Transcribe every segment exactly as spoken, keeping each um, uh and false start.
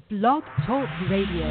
Blog Talk Radio.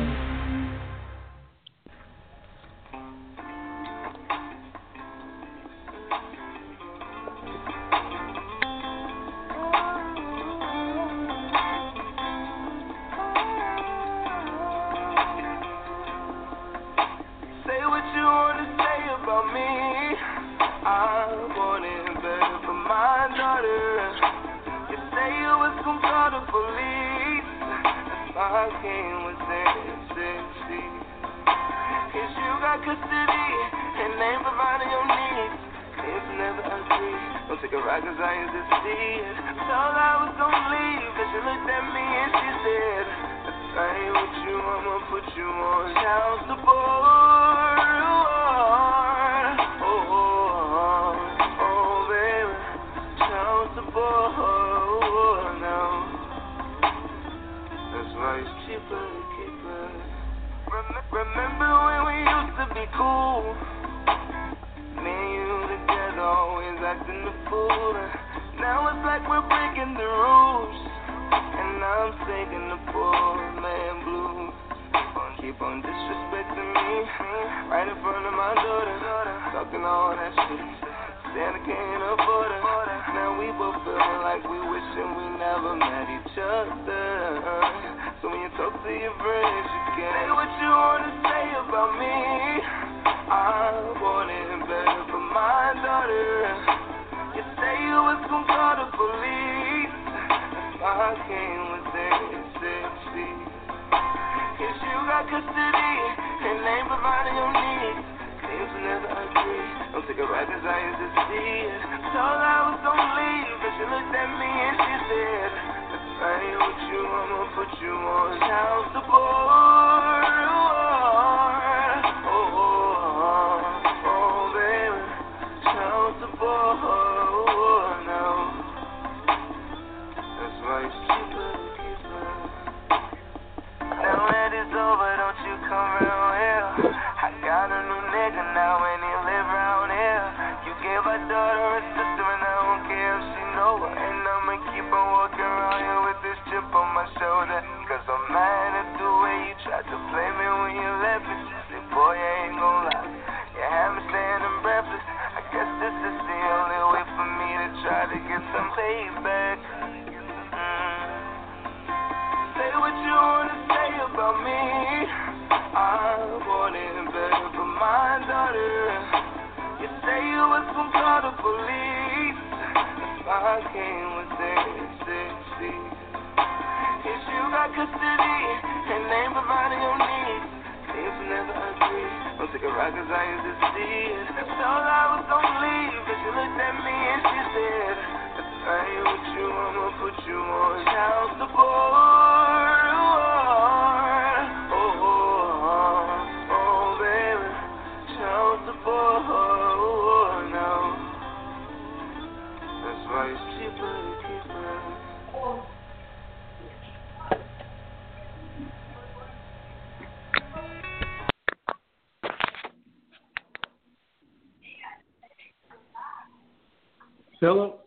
Hello.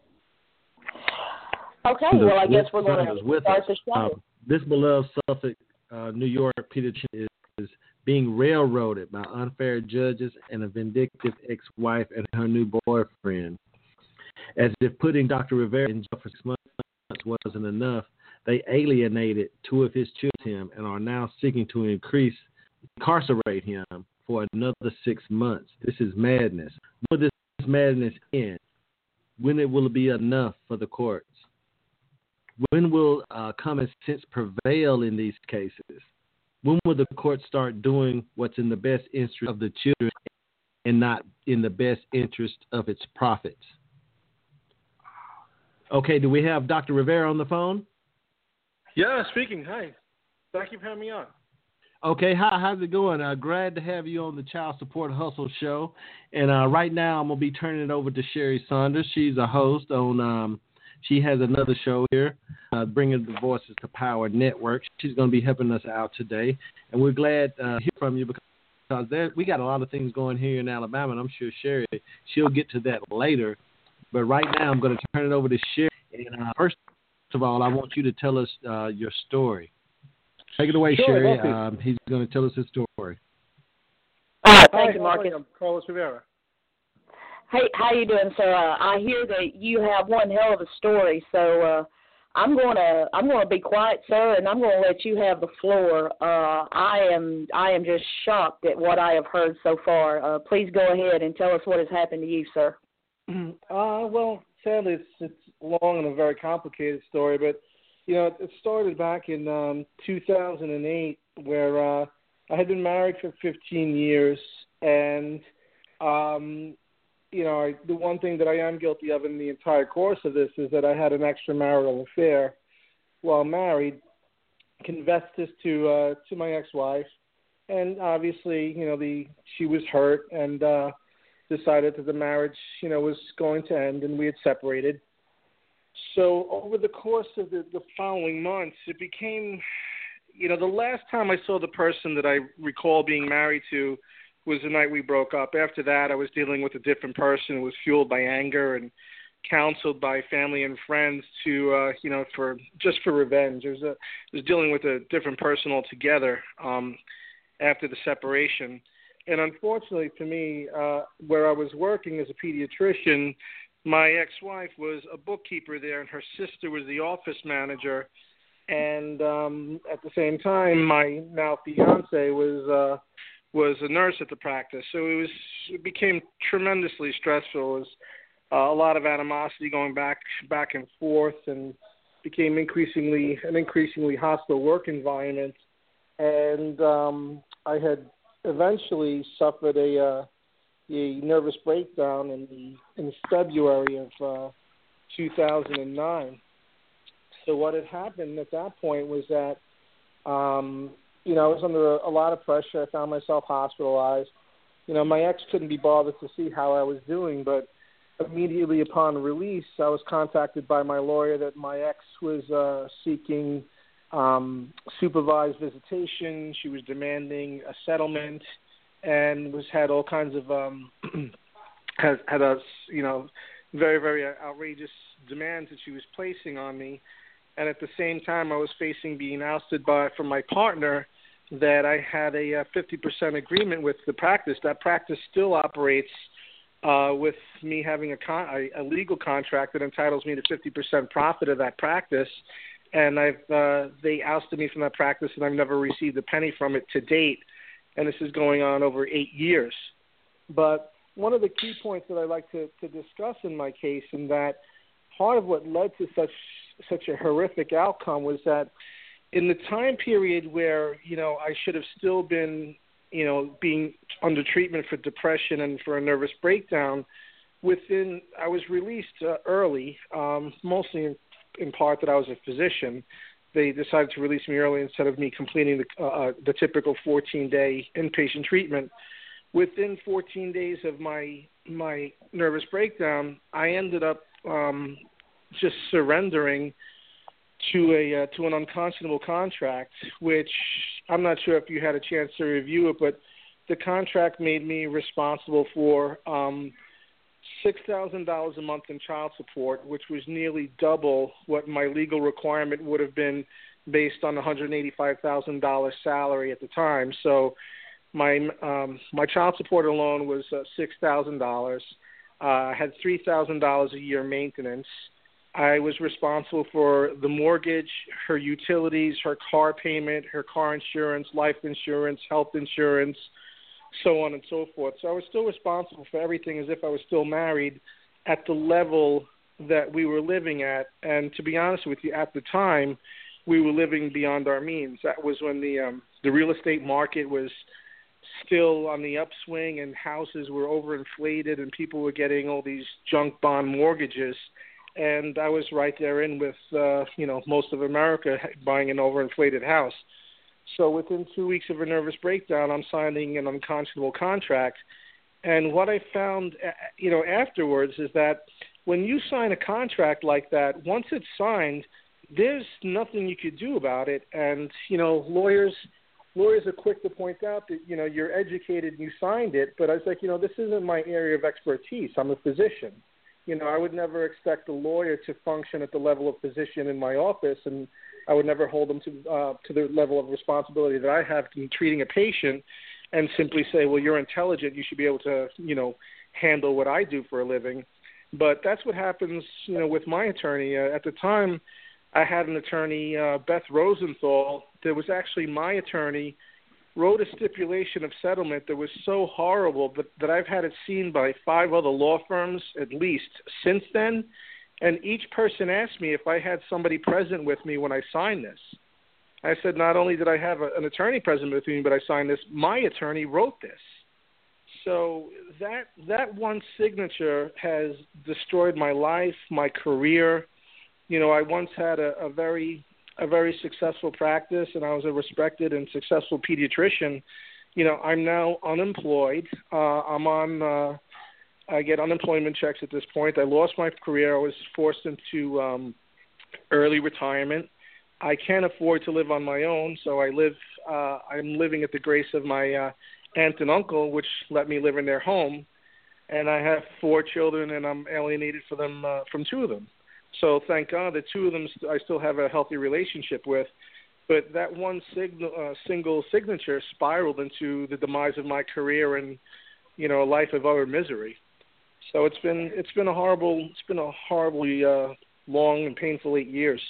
Okay, well, I guess we're going to start the show. Um, this beloved Suffolk, uh, New York pediatrician is, is being railroaded by unfair judges and a vindictive ex-wife and her new boyfriend. As if putting Doctor Rivera in jail for six months wasn't enough, they alienated two of his children and are now seeking to increase, incarcerate him for another six months. This is madness. Will this madness end? When it will be enough for the courts? When will uh, common sense prevail in these cases? When will the court start doing what's in the best interest of the children and not in the best interest of its profits? Okay, do we have Doctor Rivera on the phone? Yeah, speaking. Hi. Thank you for having me on. Okay, hi, how's it going? Uh, glad to have you on the Child Support Hustle Show. And uh, right now I'm going to be turning it over to Sherry Saunders. She's a host on, um, she has another show here, uh, Bringing the Voices to Power Network. She's going to be helping us out today. And we're glad uh, to hear from you because there, we got a lot of things going here in Alabama, and I'm sure Sherry, she'll get to that later. But right now I'm going to turn it over to Sherry. And uh, first of all, I want you to tell us uh, your story. Take it away, sure, Sherry. Um, he's going to tell us his story. All right, thank Hi, you, Marcus. I'm Carlos Rivera. Hey, how you doing, sir? Uh, I hear that you have one hell of a story, so uh, I'm going to I'm going to be quiet, sir, and I'm going to let you have the floor. Uh, I am I am just shocked at what I have heard so far. Uh, please go ahead and tell us what has happened to you, sir. Uh, well, sadly, it's it's long and a very complicated story, but you know, it started back in um, two thousand eight, where uh, I had been married for fifteen years, and um, you know, I, the one thing that I am guilty of in the entire course of this is that I had an extramarital affair while married. Confessed this to uh, to my ex-wife, and obviously, you know, the she was hurt and uh, decided that the marriage, you know, was going to end, and we had separated. So over the course of the, the following months, it became, you know, the last time I saw the person that I recall being married to was the night we broke up. After that, I was dealing with a different person who was fueled by anger and counseled by family and friends to, uh, you know, for just for revenge. It was, a, I was dealing with a different person altogether um, after the separation. And unfortunately for me, uh, where I was working as a pediatrician, my ex-wife was a bookkeeper there, and her sister was the office manager. And um, at the same time, my now fiance was uh, was a nurse at the practice. So it was it became tremendously stressful. It was uh, a lot of animosity going back back and forth, and became increasingly an increasingly hostile work environment. And um, I had eventually suffered a uh, a nervous breakdown in the in February of uh, two thousand nine. So what had happened at that point was that, um, you know, I was under a, a lot of pressure. I found myself hospitalized. You know, my ex couldn't be bothered to see how I was doing, but immediately upon release, I was contacted by my lawyer that my ex was uh, seeking um, supervised visitation. She was demanding a settlement, and was had all kinds of um, had had a you know very very outrageous demands that she was placing on me, and at the same time I was facing being ousted by from my partner that I had a fifty percent agreement with the practice. That practice still operates uh, with me having a, con- a, a legal contract that entitles me to fifty percent profit of that practice, and I've uh, they ousted me from that practice, and I've never received a penny from it to date. And this is going on over eight years. But one of the key points that I like to, to discuss in my case, and that part of what led to such such a horrific outcome, was that in the time period where, you know, I should have still been, you know, being under treatment for depression and for a nervous breakdown, within I was released uh, early, um, mostly in, in part that I was a physician. They decided to release me early instead of me completing the, uh, the typical fourteen-day inpatient treatment. Within fourteen days of my my nervous breakdown, I ended up um, just surrendering to a uh, to an unconscionable contract, which I'm not sure if you had a chance to review it, but the contract made me responsible for um, six thousand dollars a month in child support, which was nearly double what my legal requirement would have been based on a one hundred eighty-five thousand dollars salary at the time. So my um, my child support alone was uh, six thousand dollars. Uh, I had three thousand dollars a year maintenance. I was responsible for the mortgage, her utilities, her car payment, her car insurance, life insurance, health insurance, so on and so forth. So I was still responsible for everything as if I was still married at the level that we were living at. And to be honest with you, at the time, we were living beyond our means. That was when the um, the real estate market was still on the upswing, and houses were overinflated, and people were getting all these junk bond mortgages. And I was right there in with, uh, you know, most of America buying an overinflated house. So within two weeks of a nervous breakdown, I'm signing an unconscionable contract. And what I found, you know, afterwards is that when you sign a contract like that, once it's signed, there's nothing you could do about it. And, you know, lawyers lawyers are quick to point out that, you know, you're educated and you signed it. But I was like, you know, this isn't my area of expertise. I'm a physician. You know, I would never expect a lawyer to function at the level of physician in my office and, I would never hold them to uh, to the level of responsibility that I have in treating a patient and simply say, well, you're intelligent. You should be able to, you know, handle what I do for a living. But that's what happens, you know, with my attorney. Uh, at the time, I had an attorney, uh, Beth Rosenthal, that was actually my attorney, wrote a stipulation of settlement that was so horrible that, that I've had it seen by five other law firms at least since then. And each person asked me if I had somebody present with me when I signed this. I said, not only did I have a, an attorney present with me, but I signed this, my attorney wrote this. So that that one signature has destroyed my life, my career. You know, I once had a, a very a very successful practice, and I was a respected and successful pediatrician. You know, I'm now unemployed. Uh, I'm on. Uh, I get unemployment checks at this point. I lost my career. I was forced into um, early retirement. I can't afford to live on my own, so I live. Uh, I'm living at the grace of my uh, aunt and uncle, which let me live in their home. And I have four children, and I'm alienated for them uh, from two of them. So thank God that two of them st- I still have a healthy relationship with. But that one sig- uh, single signature spiraled into the demise of my career and, you know, a life of utter misery. So it's been it's been a horrible it's been a horribly uh, long and painful eight years.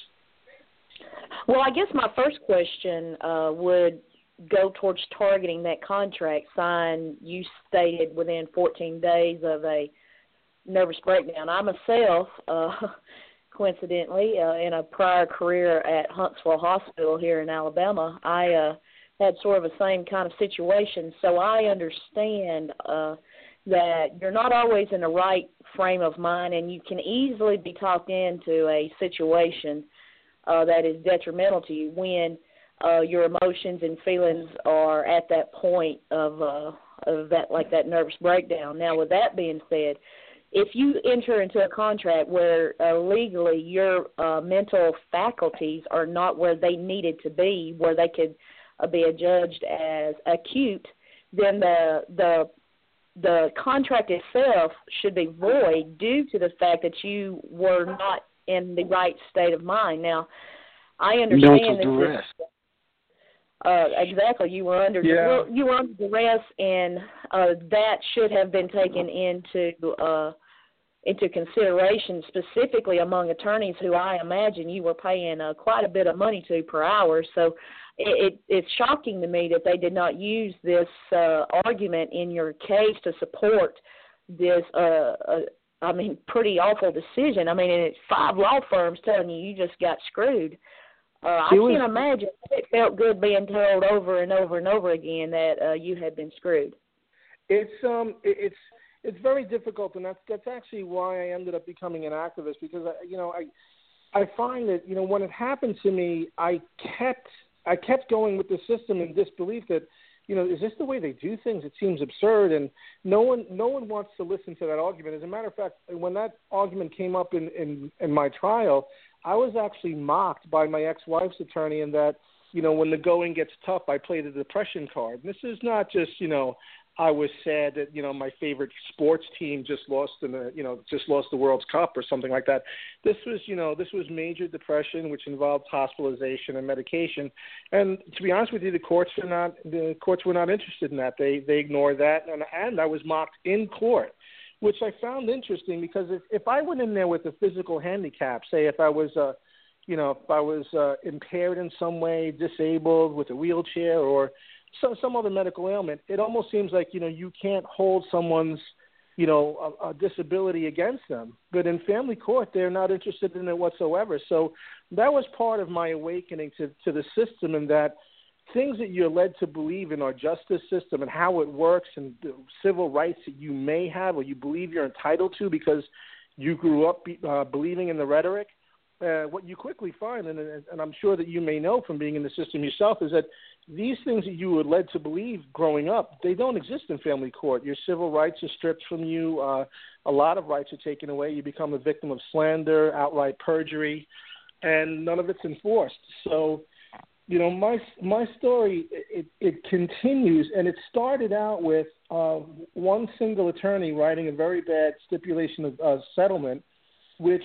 Well, I guess my first question uh, would go towards targeting that contract signed, you stated, within fourteen days of a nervous breakdown. I myself, uh, coincidentally, uh, in a prior career at Huntsville Hospital here in Alabama, I uh, had sort of the same kind of situation. So I understand uh, that you're not always in the right frame of mind, and you can easily be talked into a situation uh, that is detrimental to you when uh, your emotions and feelings are at that point of uh, of that, like that nervous breakdown. Now, with that being said, if you enter into a contract where uh, legally your uh, mental faculties are not where they needed to be, where they could uh, be adjudged as acute, then the the the contract itself should be void due to the fact that you were not in the right state of mind. Now, I understand mental duress. This, uh, exactly, you were under Yeah. well, you were under duress, and uh, that should have been taken into uh, into consideration, specifically among attorneys who I imagine you were paying uh, quite a bit of money to per hour. So it, it, it's shocking to me that they did not use this uh, argument in your case to support this, uh, uh, I mean, pretty awful decision. I mean, and it's five law firms telling you you just got screwed. Uh, I It was- can't imagine it felt good being told over and over and over again that uh, you had been screwed. It's um, it, it's it's very difficult, and that's that's actually why I ended up becoming an activist, because I, you know, I I find that, you know, when it happened to me, I kept I kept going with the system in disbelief that, you know, is this the way they do things? It seems absurd, and no one no one wants to listen to that argument. As a matter of fact, when that argument came up in in, in my trial, I was actually mocked by my ex-wife's attorney in that, you know, when the going gets tough, I play the depression card. This is not just, you know, I was sad that, you know, my favorite sports team just lost in the, you know, just lost the World Cup or something like that. This was, you know, this was major depression, which involved hospitalization and medication. And to be honest with you, the courts were not, the courts were not interested in that. They they ignored that, and and I was mocked in court, which I found interesting, because if, if I went in there with a physical handicap, say if I was, uh, you know, if I was uh, impaired in some way, disabled with a wheelchair or some, some other medical ailment, it almost seems like, you know, you can't hold someone's, you know, a, a disability against them. But in family court, they're not interested in it whatsoever. So that was part of my awakening to, to the system, and that things that you're led to believe in our justice system and how it works and the civil rights that you may have or you believe you're entitled to because you grew up be, uh, believing in the rhetoric, uh, what you quickly find, and, and I'm sure that you may know from being in the system yourself, is that these things that you were led to believe growing up, they don't exist in family court. Your civil rights are stripped from you. Uh, a lot of rights are taken away. You become a victim of slander, outright perjury, and none of it's enforced. So, you know, my my story, it, it continues, and it started out with uh, one single attorney writing a very bad stipulation of uh, settlement, which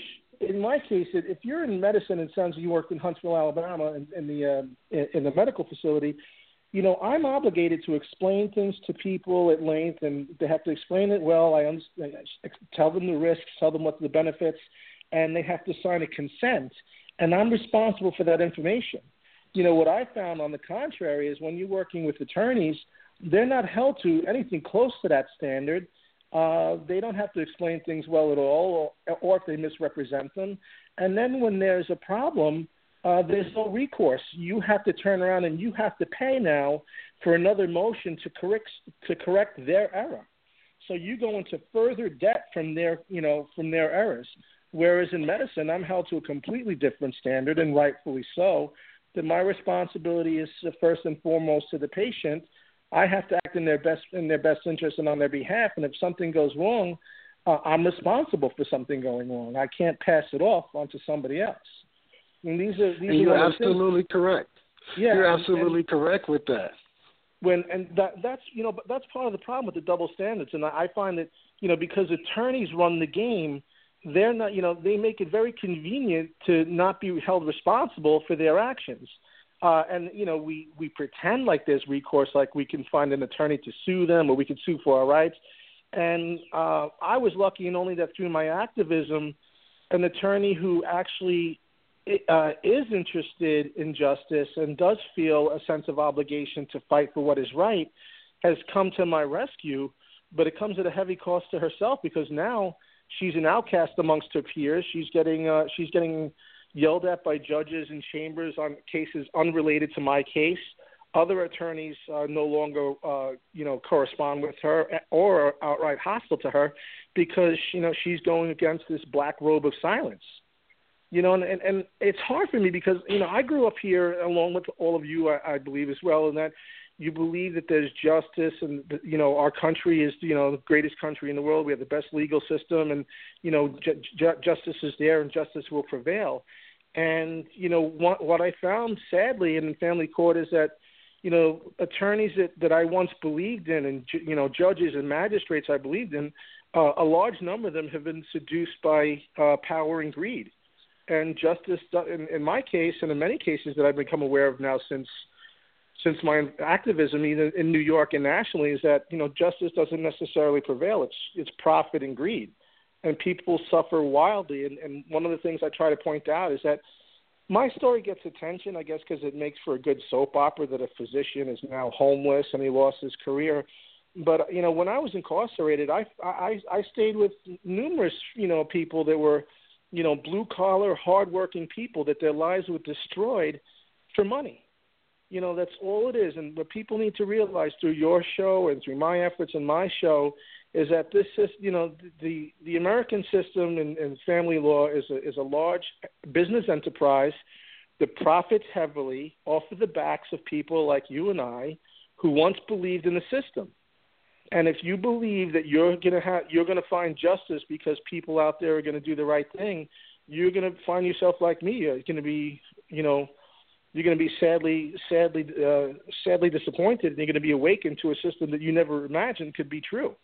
in my case, if you're in medicine, and it sounds like you worked in Huntsville, Alabama, in, in the uh, in the medical facility, you know, I'm obligated to explain things to people at length, and they have to explain it well. I understand, tell them the risks, tell them what the benefits, and they have to sign a consent, and I'm responsible for that information. You know, what I found on the contrary is when you're working with attorneys, they're not held to anything close to that standard. Uh, they don't have to explain things well at all, or, or if they misrepresent them. And then when there's a problem, uh, there's no recourse. You have to turn around and you have to pay now for another motion to correct to correct their error. So you go into further debt from their, you know, from their errors. Whereas in medicine, I'm held to a completely different standard, and rightfully so, that my responsibility is first and foremost to the patient. I have to act in their best in their best interest and on their behalf. And if something goes wrong, uh, I'm responsible for something going wrong. I can't pass it off onto somebody else. And these are these and you're are absolutely things. correct. Yeah, you're and, absolutely and correct with that. When and that that's you know but that's part of the problem with the double standards. And I, I find that you know because attorneys run the game, they're not you know they make it very convenient to not be held responsible for their actions. Uh, and, you know, we, we pretend like there's recourse, like we can find an attorney to sue them or we can sue for our rights. And uh, I was lucky in only that through my activism, an attorney who actually uh, is interested in justice and does feel a sense of obligation to fight for what is right has come to my rescue. But it comes at a heavy cost to herself because now she's an outcast amongst her peers. She's getting uh, she's getting yelled at by judges and chambers on cases unrelated to my case. Other attorneys uh, no longer, uh, you know, correspond with her or are outright hostile to her because, you know, she's going against this black robe of silence. You know, and, and, and it's hard for me because, you know, I grew up here along with all of you, I, I believe as well, in that you believe that there's justice and, you know, our country is, you know, the greatest country in the world. We have the best legal system and, you know, ju- ju- justice is there and justice will prevail. And, you know, what, what I found sadly in family court is that, you know, attorneys that, that I once believed in and, you know, judges and magistrates I believed in, uh, a large number of them have been seduced by uh, power and greed. And justice, in, in my case and in many cases that I've become aware of now since since my activism, either in New York and nationally, is that, you know, justice doesn't necessarily prevail. It's it's profit and greed. And people suffer wildly. And, and one of the things I try to point out is that my story gets attention, I guess, because it makes for a good soap opera that a physician is now homeless and he lost his career. But, you know, when I was incarcerated, I, I, I stayed with numerous, you know, people that were, you know, blue-collar, hardworking people that their lives were destroyed for money. You know, that's all it is. And what people need to realize through your show and through my efforts and my show is that this is, you know, the the American system and, and family law is a, is a large business enterprise that profits heavily off of the backs of people like you and I who once believed in the system. And if you believe that you're going to have you're going to find justice because people out there are going to do the right thing, you're going to find yourself like me. You're going to be, you know, you're going to be sadly, sadly, uh, sadly disappointed, and you're going to be awakened to a system that you never imagined could be true.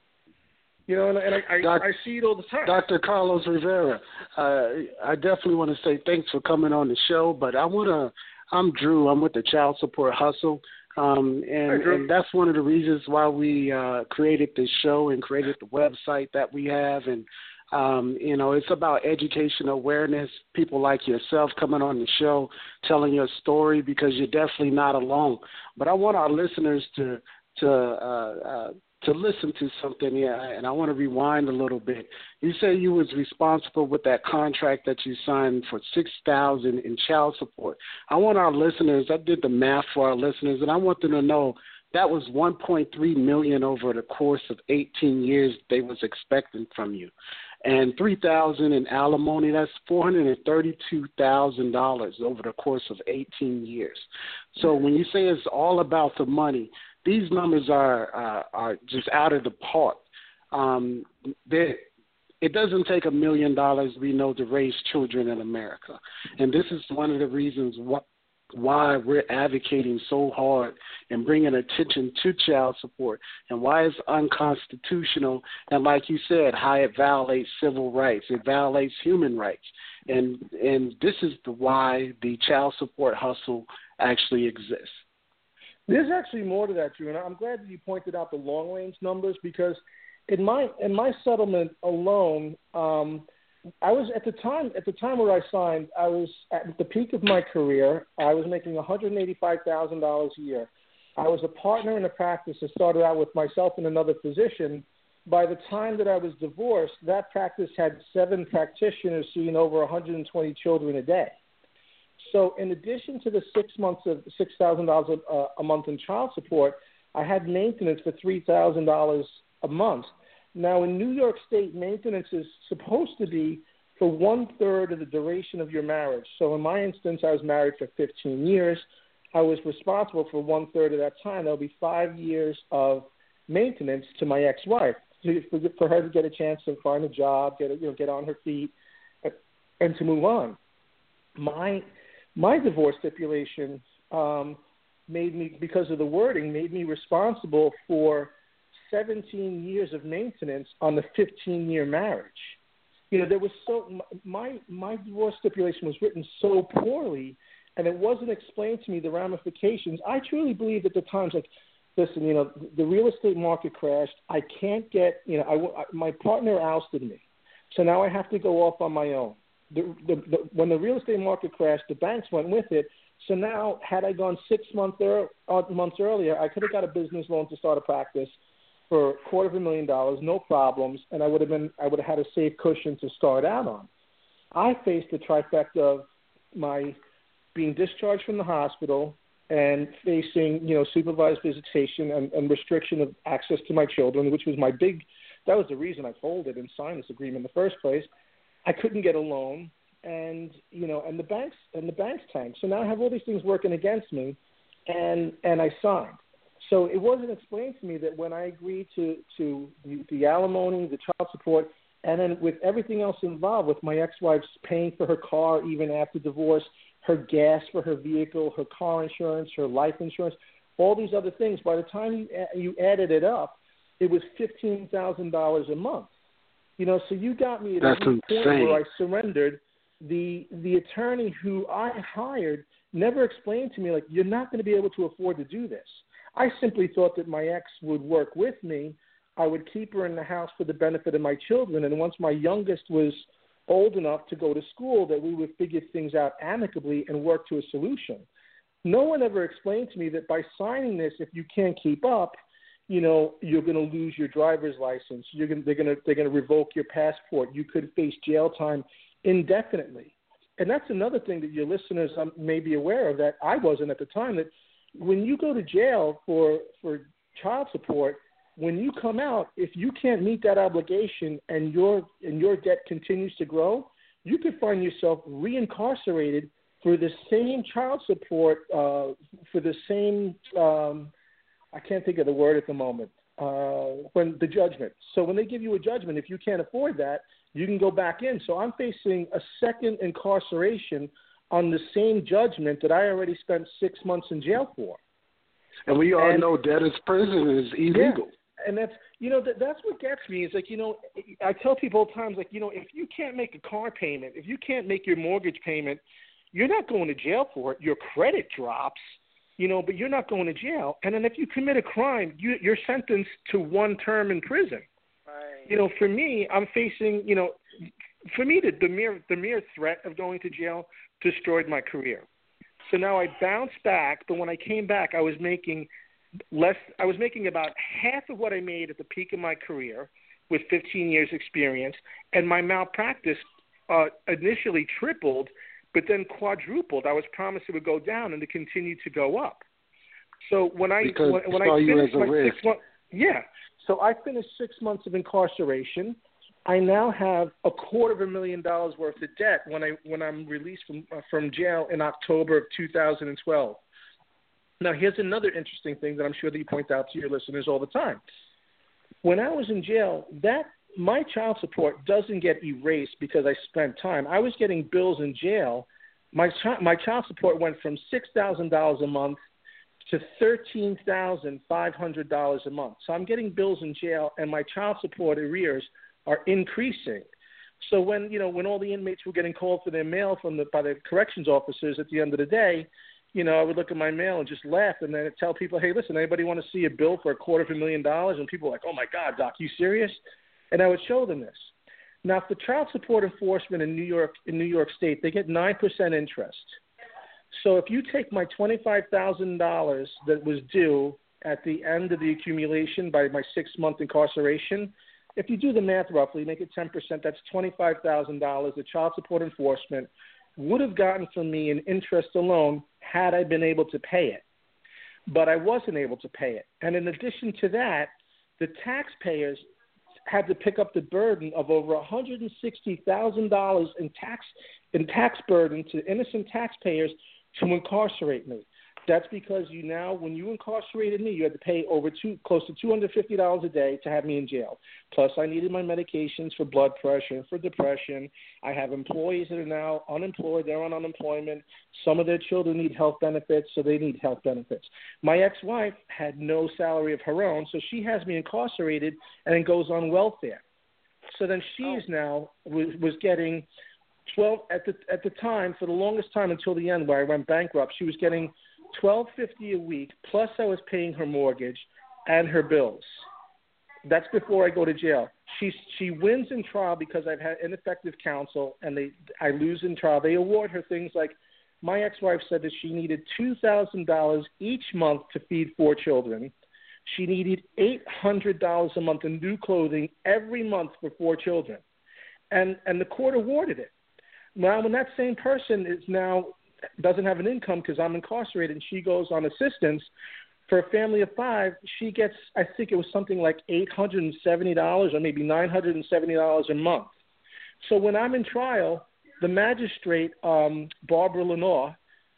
You know, and, and I, I, Doc, I see it all the time. Doctor Carlos Rivera, uh, I definitely want to say thanks for coming on the show, but I want to, I'm Drew, I'm with the Child Support Hustle, um, and, Hi, and that's one of the reasons why we uh, created this show and created the website that we have, and Um, you know, it's about education awareness, people like yourself coming on the show, telling your story because you're definitely not alone. But I want our listeners to to uh, uh, to listen to something, yeah, and I want to rewind a little bit. You say you was responsible with that contract that you signed for six thousand dollars in child support. I want our listeners, I did the math for our listeners, and I want them to know that was one point three million dollars over the course of eighteen years they was expecting from you. And three thousand dollars in alimony, that's four hundred thirty-two thousand dollars over the course of eighteen years. So when you say it's all about the money, these numbers are uh, are just out of the park. Um, it doesn't take a million dollars, we know, to raise children in America. And this is one of the reasons why why we're advocating so hard and bringing attention to child support and why it's unconstitutional. And like you said, how it violates civil rights. It violates human rights. And and this is the why the child support hustle actually exists. There's actually more to that, Drew, and I'm glad that you pointed out the long-range numbers because in my in my settlement alone, um, I was at the time at the time where I signed, I was at the peak of my career. I was making one hundred eighty-five thousand dollars a year. I was a partner in a practice that started out with myself and another physician. By the time that I was divorced, that practice had seven practitioners seeing over one hundred twenty children a day. So in addition to the six months of six thousand dollars a, a month in child support, I had maintenance for three thousand dollars a month. Now, in New York State, maintenance is supposed to be for one-third of the duration of your marriage. So in my instance, I was married for fifteen years. I was responsible for one-third of that time. That would be five years of maintenance to my ex-wife, for, for her to get a chance to find a job, get, a, you know, get on her feet, and to move on. My my divorce stipulation um, made me, because of the wording, made me responsible for seventeen years of maintenance on the fifteen-year marriage. You know, there was so my my divorce stipulation was written so poorly, and it wasn't explained to me the ramifications. I truly believe at the times, like, listen, you know, the real estate market crashed. I can't get, you know, I, I, my partner ousted me, so now I have to go off on my own. The, the, the, when the real estate market crashed, the banks went with it. So now, had I gone six months, er, uh, months earlier, I could have got a business loan to start a practice for a quarter of a million dollars, no problems, and I would have been, I would have had a safe cushion to start out on. I faced the trifecta of my being discharged from the hospital and facing, you know, supervised visitation and, and restriction of access to my children, which was my big. That was the reason I folded and signed this agreement in the first place. I couldn't get a loan, and you know, and the banks and the banks tanked. So now I have all these things working against me, and and I signed. So it wasn't explained to me that when I agreed to to the, the alimony, the child support, and then with everything else involved, with my ex-wife's paying for her car even after divorce, her gas for her vehicle, her car insurance, her life insurance, all these other things. By the time you you added it up, it was fifteen thousand dollars a month. You know, so you got me at a point where I surrendered. The the attorney who I hired never explained to me, like, you're not going to be able to afford to do this. I simply thought that my ex would work with me. I would keep her in the house for the benefit of my children, and once my youngest was old enough to go to school, that we would figure things out amicably and work to a solution. No one ever explained to me that by signing this, if you can't keep up, you know, you're going to lose your driver's license. You're going, they're going to, they're going to revoke your passport. You could face jail time indefinitely. And that's another thing that your listeners may be aware of that I wasn't at the time, that when you go to jail for, for child support, when you come out, if you can't meet that obligation and your, and your debt continues to grow, you could find yourself reincarcerated for the same child support, uh, for the same, um, I can't think of the word at the moment, uh, when the judgment. So when they give you a judgment, if you can't afford that, you can go back in. So I'm facing a second incarceration on the same judgment that I already spent six months in jail for. And we all and, know debtor's prison is illegal. Yeah, and that's, you know, that, that's what gets me is, like, you know, I tell people all the times, like, you know, if you can't make a car payment, if you can't make your mortgage payment, you're not going to jail for it. Your credit drops, you know, but you're not going to jail. And then if you commit a crime, you, you're sentenced to one term in prison. Right. You know, for me, I'm facing, you know, for me, the, the mere the mere threat of going to jail destroyed my career. So now I bounced back, but when I came back, I was making less. I was making about half of what I made at the peak of my career with fifteen years experience, and my malpractice uh, initially tripled, but then quadrupled. I was promised it would go down and to continue to go up. So when I because when, when I finished my risk. six months, yeah. So I finished six months of incarceration. I now have a quarter of a million dollars worth of debt when I when I'm released from uh, from jail in October of two thousand twelve. Now, here's another interesting thing that I'm sure that you point out to your listeners all the time. When I was in jail, that my child support doesn't get erased because I spent time. I was getting bills in jail my chi- my child support went from six thousand dollars a month to thirteen thousand five hundred dollars a month. So I'm getting bills in jail, and my child support arrears are increasing. So when you know when all the inmates were getting called for their mail from the by the corrections officers at the end of the day, you know I would look at my mail and just laugh, and then I'd tell people, hey, listen, anybody want to see a bill for a quarter of a million dollars? And people were like, oh my God, Doc, you serious? And I would show them this. Now, for child support enforcement in New York, in New York State, they get nine percent interest. So if you take my twenty-five thousand dollars that was due at the end of the accumulation by my six-month incarceration, if you do the math roughly, make it ten percent, that's twenty-five thousand dollars that child support enforcement would have gotten from me in interest alone had I been able to pay it. But I wasn't able to pay it. And in addition to that, the taxpayers had to pick up the burden of over one hundred sixty thousand dollars in tax in tax burden to innocent taxpayers to incarcerate me. That's because you now, when you incarcerated me, you had to pay over two, close to two hundred fifty dollars a day to have me in jail. Plus, I needed my medications for blood pressure, for depression. I have employees that are now unemployed. They're on unemployment. Some of their children need health benefits, so they need health benefits. My ex-wife had no salary of her own, so she has me incarcerated and then goes on welfare. So then she is now was, was getting twelve at the at the time for the longest time until the end where I went bankrupt. She was getting twelve fifty a week, plus I was paying her mortgage and her bills. That's before I go to jail. She she wins in trial because I've had ineffective counsel, and they I lose in trial. They award her things like, my ex-wife said that she needed two thousand dollars each month to feed four children. She needed eight hundred dollars a month in new clothing every month for four children, and and the court awarded it. Now, when that same person is now doesn't have an income because I'm incarcerated and she goes on assistance for a family of five, she gets, I think it was something like eight hundred seventy dollars or maybe nine hundred seventy dollars a month. So when I'm in trial, the magistrate, um, Barbara Lenore,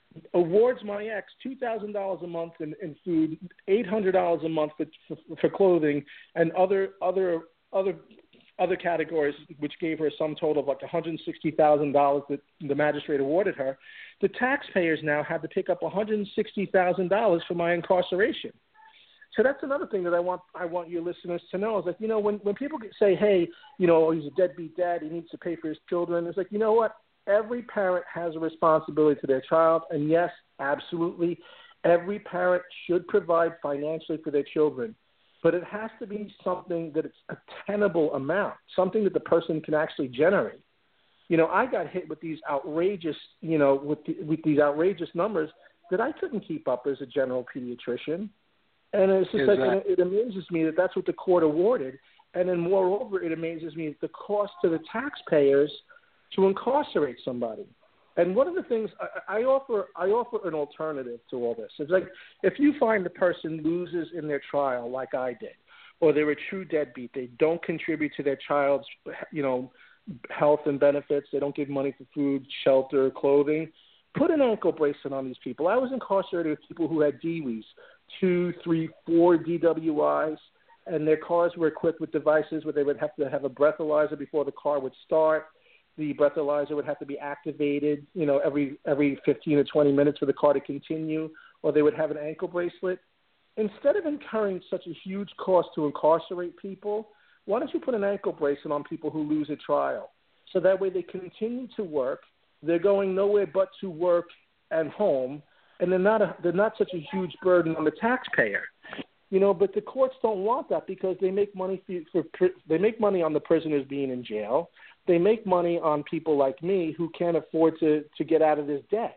awards my ex two thousand dollars a month in, in food, eight hundred dollars a month for, for, for clothing, and other other other other categories, which gave her a sum total of like one hundred sixty thousand dollars that the magistrate awarded her. The taxpayers now had to pick up one hundred sixty thousand dollars for my incarceration. So that's another thing that I want I want your listeners to know is like, you know, when, when people say, hey, you know, he's a deadbeat dad, he needs to pay for his children, it's like, you know what? Every parent has a responsibility to their child. And yes, absolutely, every parent should provide financially for their children. But it has to be something that it's a tenable amount, something that the person can actually generate. You know, I got hit with these outrageous, you know, with the, with these outrageous numbers that I couldn't keep up as a general pediatrician. And it's just exactly. like, it, it amazes me that that's what the court awarded. And then moreover, it amazes me the cost to the taxpayers to incarcerate somebody. And one of the things I, I offer, I offer an alternative to all this. It's like if you find the person loses in their trial, like I did, or they're a true deadbeat, they don't contribute to their child's, you know, health and benefits, they don't give money for food, shelter, clothing, put an ankle bracelet on these people. I was incarcerated with people who had D W Is, two, three, four D W Is, and their cars were equipped with devices where they would have to have a breathalyzer before the car would start. The breathalyzer would have to be activated, you know, every every fifteen or twenty minutes for the car to continue, or they would have an ankle bracelet. Instead of incurring such a huge cost to incarcerate people, why don't you put an ankle bracelet on people who lose a trial? So that way they continue to work. They're going nowhere but to work and home, and they're not a, they're not such a huge burden on the taxpayer. You know, but the courts don't want that because they make money for, for they make money on the prisoners being in jail. They make money on people like me who can't afford to, to get out of this debt.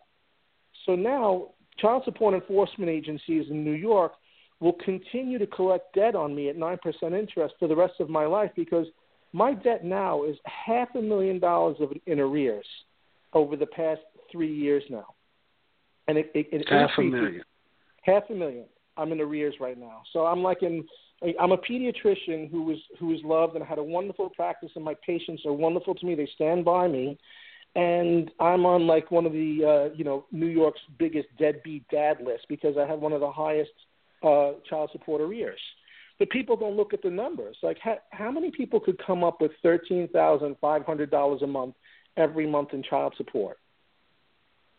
So now child support enforcement agencies in New York will continue to collect debt on me at nine percent interest for the rest of my life because my debt now is half a million dollars of, in arrears over the past three years now. And it, it, it half a million. Half a million. I'm in arrears right now. So I'm like in I'm a pediatrician who was who was loved and had a wonderful practice, and my patients are wonderful to me. They stand by me, and I'm on like one of the uh, you know New York's biggest deadbeat dad lists because I have one of the highest uh, child support arrears. But people don't look at the numbers. Like how, how many people could come up with thirteen thousand five hundred dollars a month every month in child support?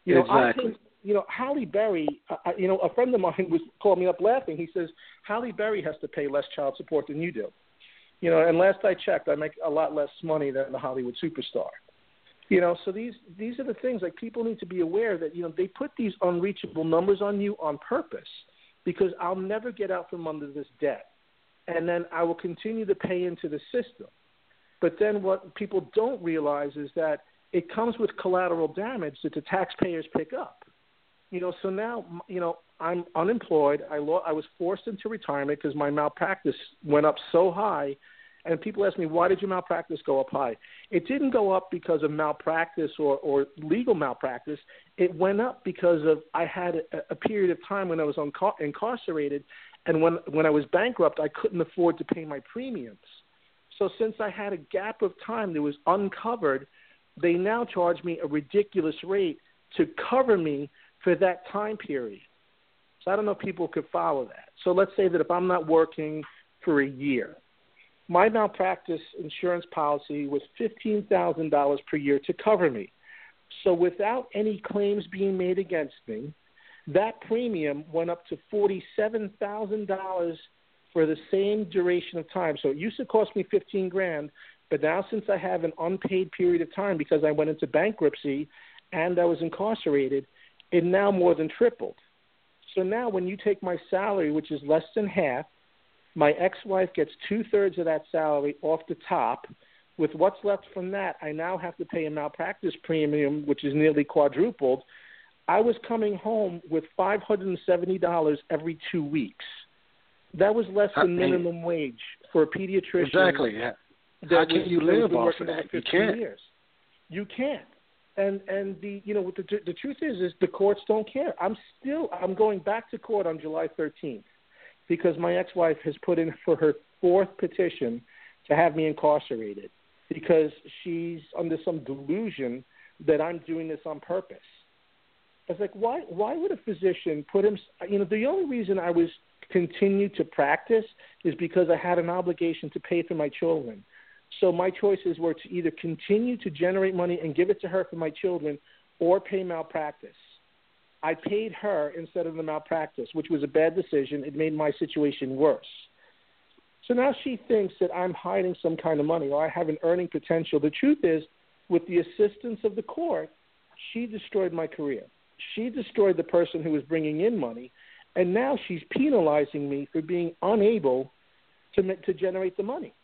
You know, exactly. I pay, you know, Halle Berry. Uh, you know, a friend of mine was called me up laughing. He says Halle Berry has to pay less child support than you do. You know, and last I checked, I make a lot less money than the Hollywood superstar. You know, so these these are the things, like, people need to be aware that, you know, they put these unreachable numbers on you on purpose, because I'll never get out from under this debt. And then I will continue to pay into the system. But then what people don't realize is that it comes with collateral damage that the taxpayers pick up. You know, so now, you know, I'm unemployed. I, lo- I was forced into retirement because my malpractice went up so high. And people ask me, why did your malpractice go up high? It didn't go up because of malpractice or, or legal malpractice. It went up because of I had a, a period of time when I was unca- incarcerated, and when, when I was bankrupt, I couldn't afford to pay my premiums. So since I had a gap of time that was uncovered, they now charge me a ridiculous rate to cover me for that time period. So I don't know if people could follow that. So let's say that if I'm not working for a year, my malpractice insurance policy was fifteen thousand dollars per year to cover me. So without any claims being made against me, that premium went up to forty-seven thousand dollars for the same duration of time. So it used to cost me fifteen grand, but now since I have an unpaid period of time because I went into bankruptcy and I was incarcerated, it now more than tripled. So now when you take my salary, which is less than half, my ex-wife gets two-thirds of that salary off the top. With what's left from that, I now have to pay a malpractice premium, which is nearly quadrupled. I was coming home with five hundred seventy dollars every two weeks. That was less than minimum wage for a pediatrician. Exactly. Yeah. How can you live off of that? You can't. Years. You can't. And and the you know the the truth is is the courts don't care. I'm still I'm going back to court on July thirteenth because my ex-wife has put in for her fourth petition to have me incarcerated because she's under some delusion that I'm doing this on purpose. I was like, why why would a physician put him? You know, the only reason I was continued to practice is because I had an obligation to pay for my children. So my choices were to either continue to generate money and give it to her for my children or pay malpractice. I paid her instead of the malpractice, which was a bad decision. It made my situation worse. So now she thinks that I'm hiding some kind of money or I have an earning potential. The truth is, with the assistance of the court, she destroyed my career. She destroyed the person who was bringing in money, and now she's penalizing me for being unable to to generate the money.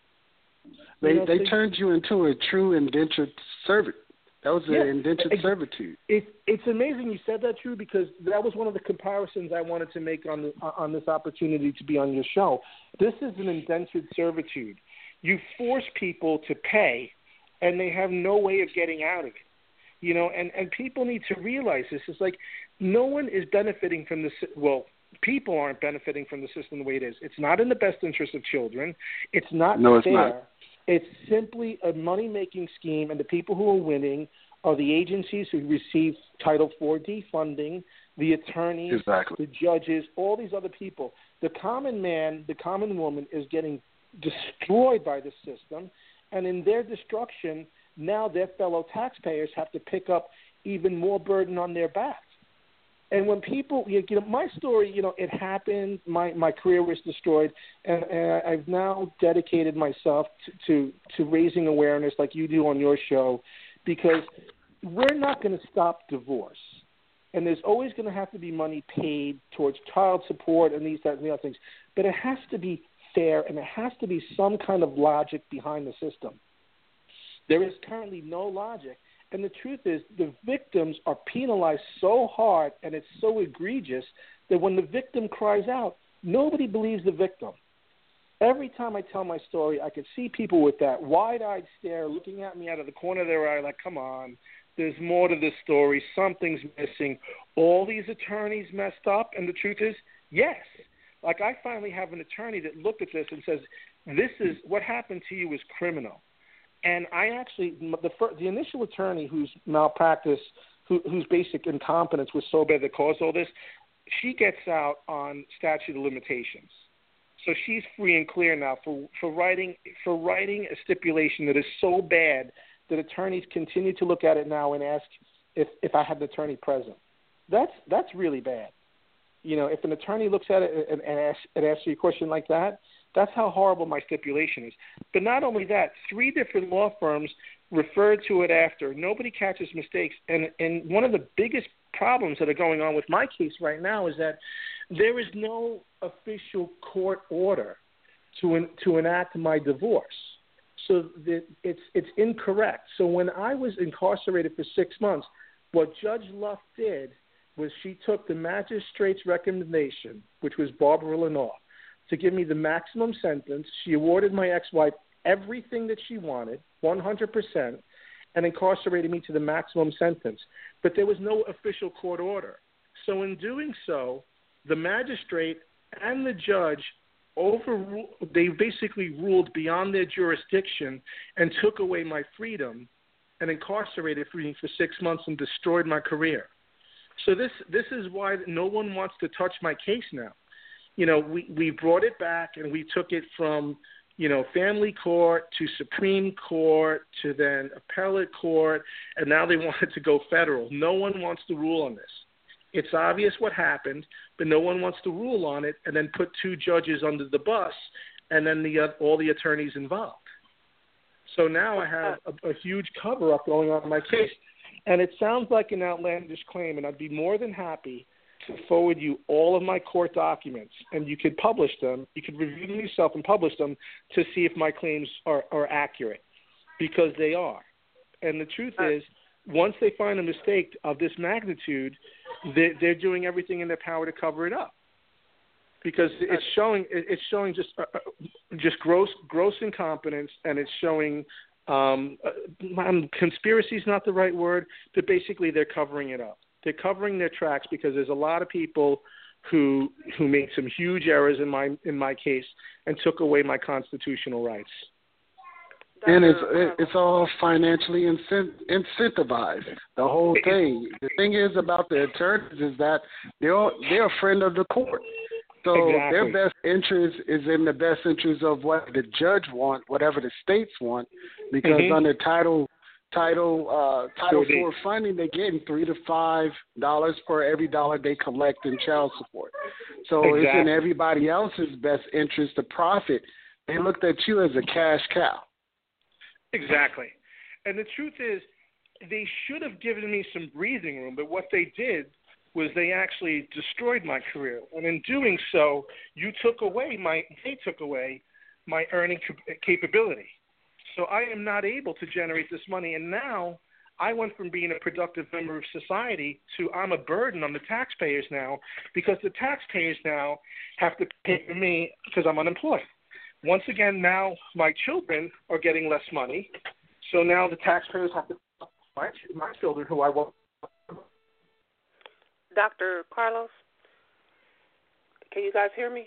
They you know, they so turned you into a true indentured servant. That was yeah, an indentured it, servitude. It, it's amazing you said that, True, because that was one of the comparisons I wanted to make on the, on this opportunity to be on your show. This is an indentured servitude. You force people to pay, and they have no way of getting out of it. You know, and, and people need to realize this. It's like no one is benefiting from this. Well, people aren't benefiting from the system the way it is. It's not in the best interest of children. It's not no, it's fair. Not. It's simply a money-making scheme, and the people who are winning are the agencies who receive Title four D funding, the attorneys, exactly. the judges, all these other people. The common man, the common woman is getting destroyed by the system, and in their destruction, now their fellow taxpayers have to pick up even more burden on their back. And when people, you know, my story, you know, it happened. My my career was destroyed, and, and I've now dedicated myself to, to to raising awareness, like you do on your show, because we're not going to stop divorce, and there's always going to have to be money paid towards child support and these that and the other things. But it has to be fair, and it has to be some kind of logic behind the system. There is currently no logic. And the truth is, the victims are penalized so hard and it's so egregious that when the victim cries out, nobody believes the victim. Every time I tell my story, I could see people with that wide-eyed stare looking at me out of the corner of their eye like, come on, there's more to this story. Something's missing. All these attorneys messed up, and the truth is, yes. Like I finally have an attorney that looked at this and says, this is what happened to you is criminal. And I actually, the the initial attorney whose malpractice, who, whose basic incompetence was so bad that caused all this, she gets out on statute of limitations. So she's free and clear now for, for writing for writing a stipulation that is so bad that attorneys continue to look at it now and ask if if I had the attorney present. That's that's really bad. You know, if an attorney looks at it and, and, asks, and asks you a question like that, that's how horrible my stipulation is. But not only that, three different law firms referred to it after. Nobody catches mistakes. And, and one of the biggest problems that are going on with my case right now is that there is no official court order to en- to enact my divorce. So that it's it's incorrect. So when I was incarcerated for six months, what Judge Luff did was she took the magistrate's recommendation, which was Barbara Lenore, to give me the maximum sentence. She awarded my ex-wife everything that she wanted, one hundred percent, and incarcerated me to the maximum sentence. But there was no official court order. So in doing so, the magistrate and the judge overruled, they basically ruled beyond their jurisdiction and took away my freedom and incarcerated me for six months and destroyed my career. So this this is why no one wants to touch my case now. You know, we, we brought it back and we took it from, you know, family court to Supreme Court to then appellate court, and now they want it to go federal. No one wants to rule on this. It's obvious what happened, but no one wants to rule on it and then put two judges under the bus and then the uh, all the attorneys involved. So now I have a, a huge cover-up going on in my case. And it sounds like an outlandish claim, and I'd be more than happy to forward you all of my court documents, and you could publish them. You could review them yourself and publish them to see if my claims are, are accurate, because they are. And the truth is, once they find a mistake of this magnitude, they're, they're doing everything in their power to cover it up, because it's showing it's showing just uh, just gross gross incompetence, and it's showing um, um, conspiracy is not the right word, but basically they're covering it up. They're covering their tracks because there's a lot of people who who made some huge errors in my in my case and took away my constitutional rights. And it's it's all financially incent- incentivized. The whole thing. The thing is about the attorneys is that they're they're a friend of the court. So exactly. Their best interest is in the best interest of what the judge wants, whatever the states want, because mm-hmm. under Title Title uh, Title Four funding, they're getting three to five dollars per every dollar they collect in child support. So exactly. it's in everybody else's best interest to profit. They looked at you as a cash cow. Exactly. And the truth is, they should have given me some breathing room, but what they did was they actually destroyed my career. And in doing so, you took away my, they took away my earning capability. So I am not able to generate this money. And now I went from being a productive member of society to I'm a burden on the taxpayers now, because the taxpayers now have to pay for me because I'm unemployed. Once again, now my children are getting less money. So now the taxpayers have to pay my, my children who I want. Doctor Carlos, can you guys hear me?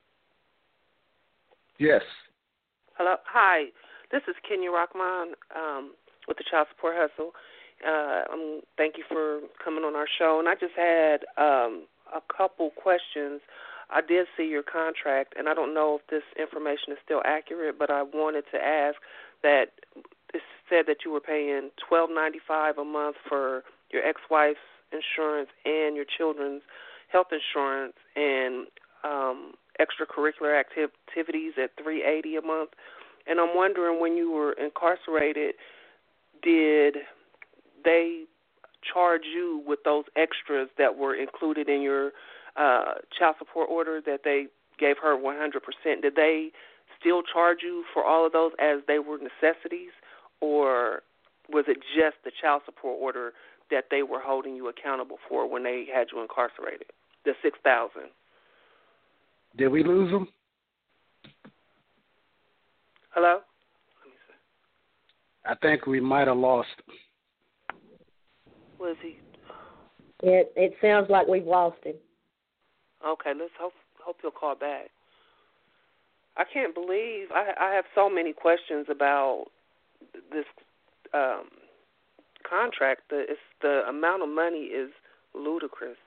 Yes. Hello. Hi. This is Kenya Rockman um, with the Child Support Hustle. Uh, um, thank you for coming on our show. And I just had um, a couple questions. I did see your contract, and I don't know if this information is still accurate, but I wanted to ask that it said that you were paying twelve ninety-five a month for your ex-wife's insurance and your children's health insurance, and um, extracurricular activities at three eighty a month. And I'm wondering, when you were incarcerated, did they charge you with those extras that were included in your uh, child support order that they gave her one hundred percent? Did they still charge you for all of those as they were necessities, or was it just the child support order that they were holding you accountable for when they had you incarcerated, the six thousand dollars? Did we lose them? Hello? Let me see. I think we might have lost him. Was he? It it sounds like we've lost him. Okay, let's hope hope he'll call back. I can't believe I I have so many questions about this um, contract. The it's the amount of money is ludicrous.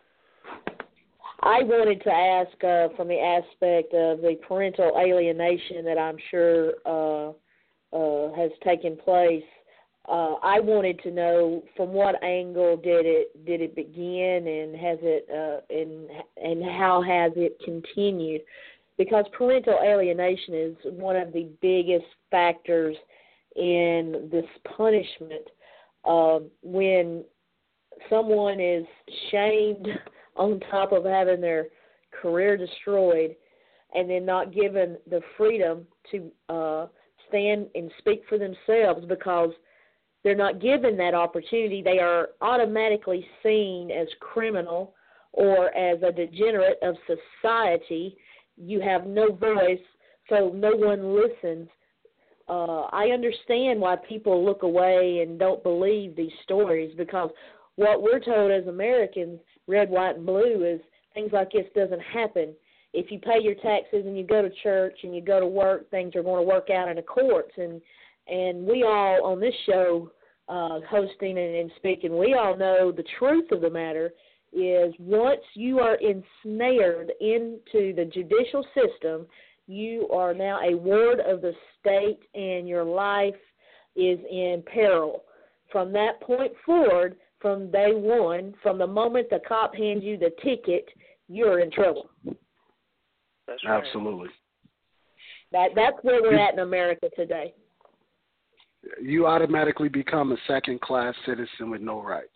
I wanted to ask uh, from the aspect of the parental alienation that I'm sure uh, uh, has taken place. uh, I wanted to know from what angle did it did it begin, and has it uh, and and how has it continued? Because parental alienation is one of the biggest factors in this punishment. Uh, when someone is shamed on top of having their career destroyed, and then not given the freedom to uh, stand and speak for themselves because they're not given that opportunity, they are automatically seen as criminal or as a degenerate of society. You have no voice, so no one listens. Uh, I understand why people look away and don't believe these stories, because what we're told as Americans, red, white, and blue, is things like this doesn't happen. If you pay your taxes and you go to church and you go to work, things are going to work out in the courts. And and we all on this show, uh, hosting and, and speaking, we all know the truth of the matter is once you are ensnared into the judicial system, you are now a ward of the state and your life is in peril. From that point forward, from day one, from the moment the cop hands you the ticket, you're in trouble. That's right. Absolutely. That that's where we're at in America today. You automatically become a second-class citizen with no rights.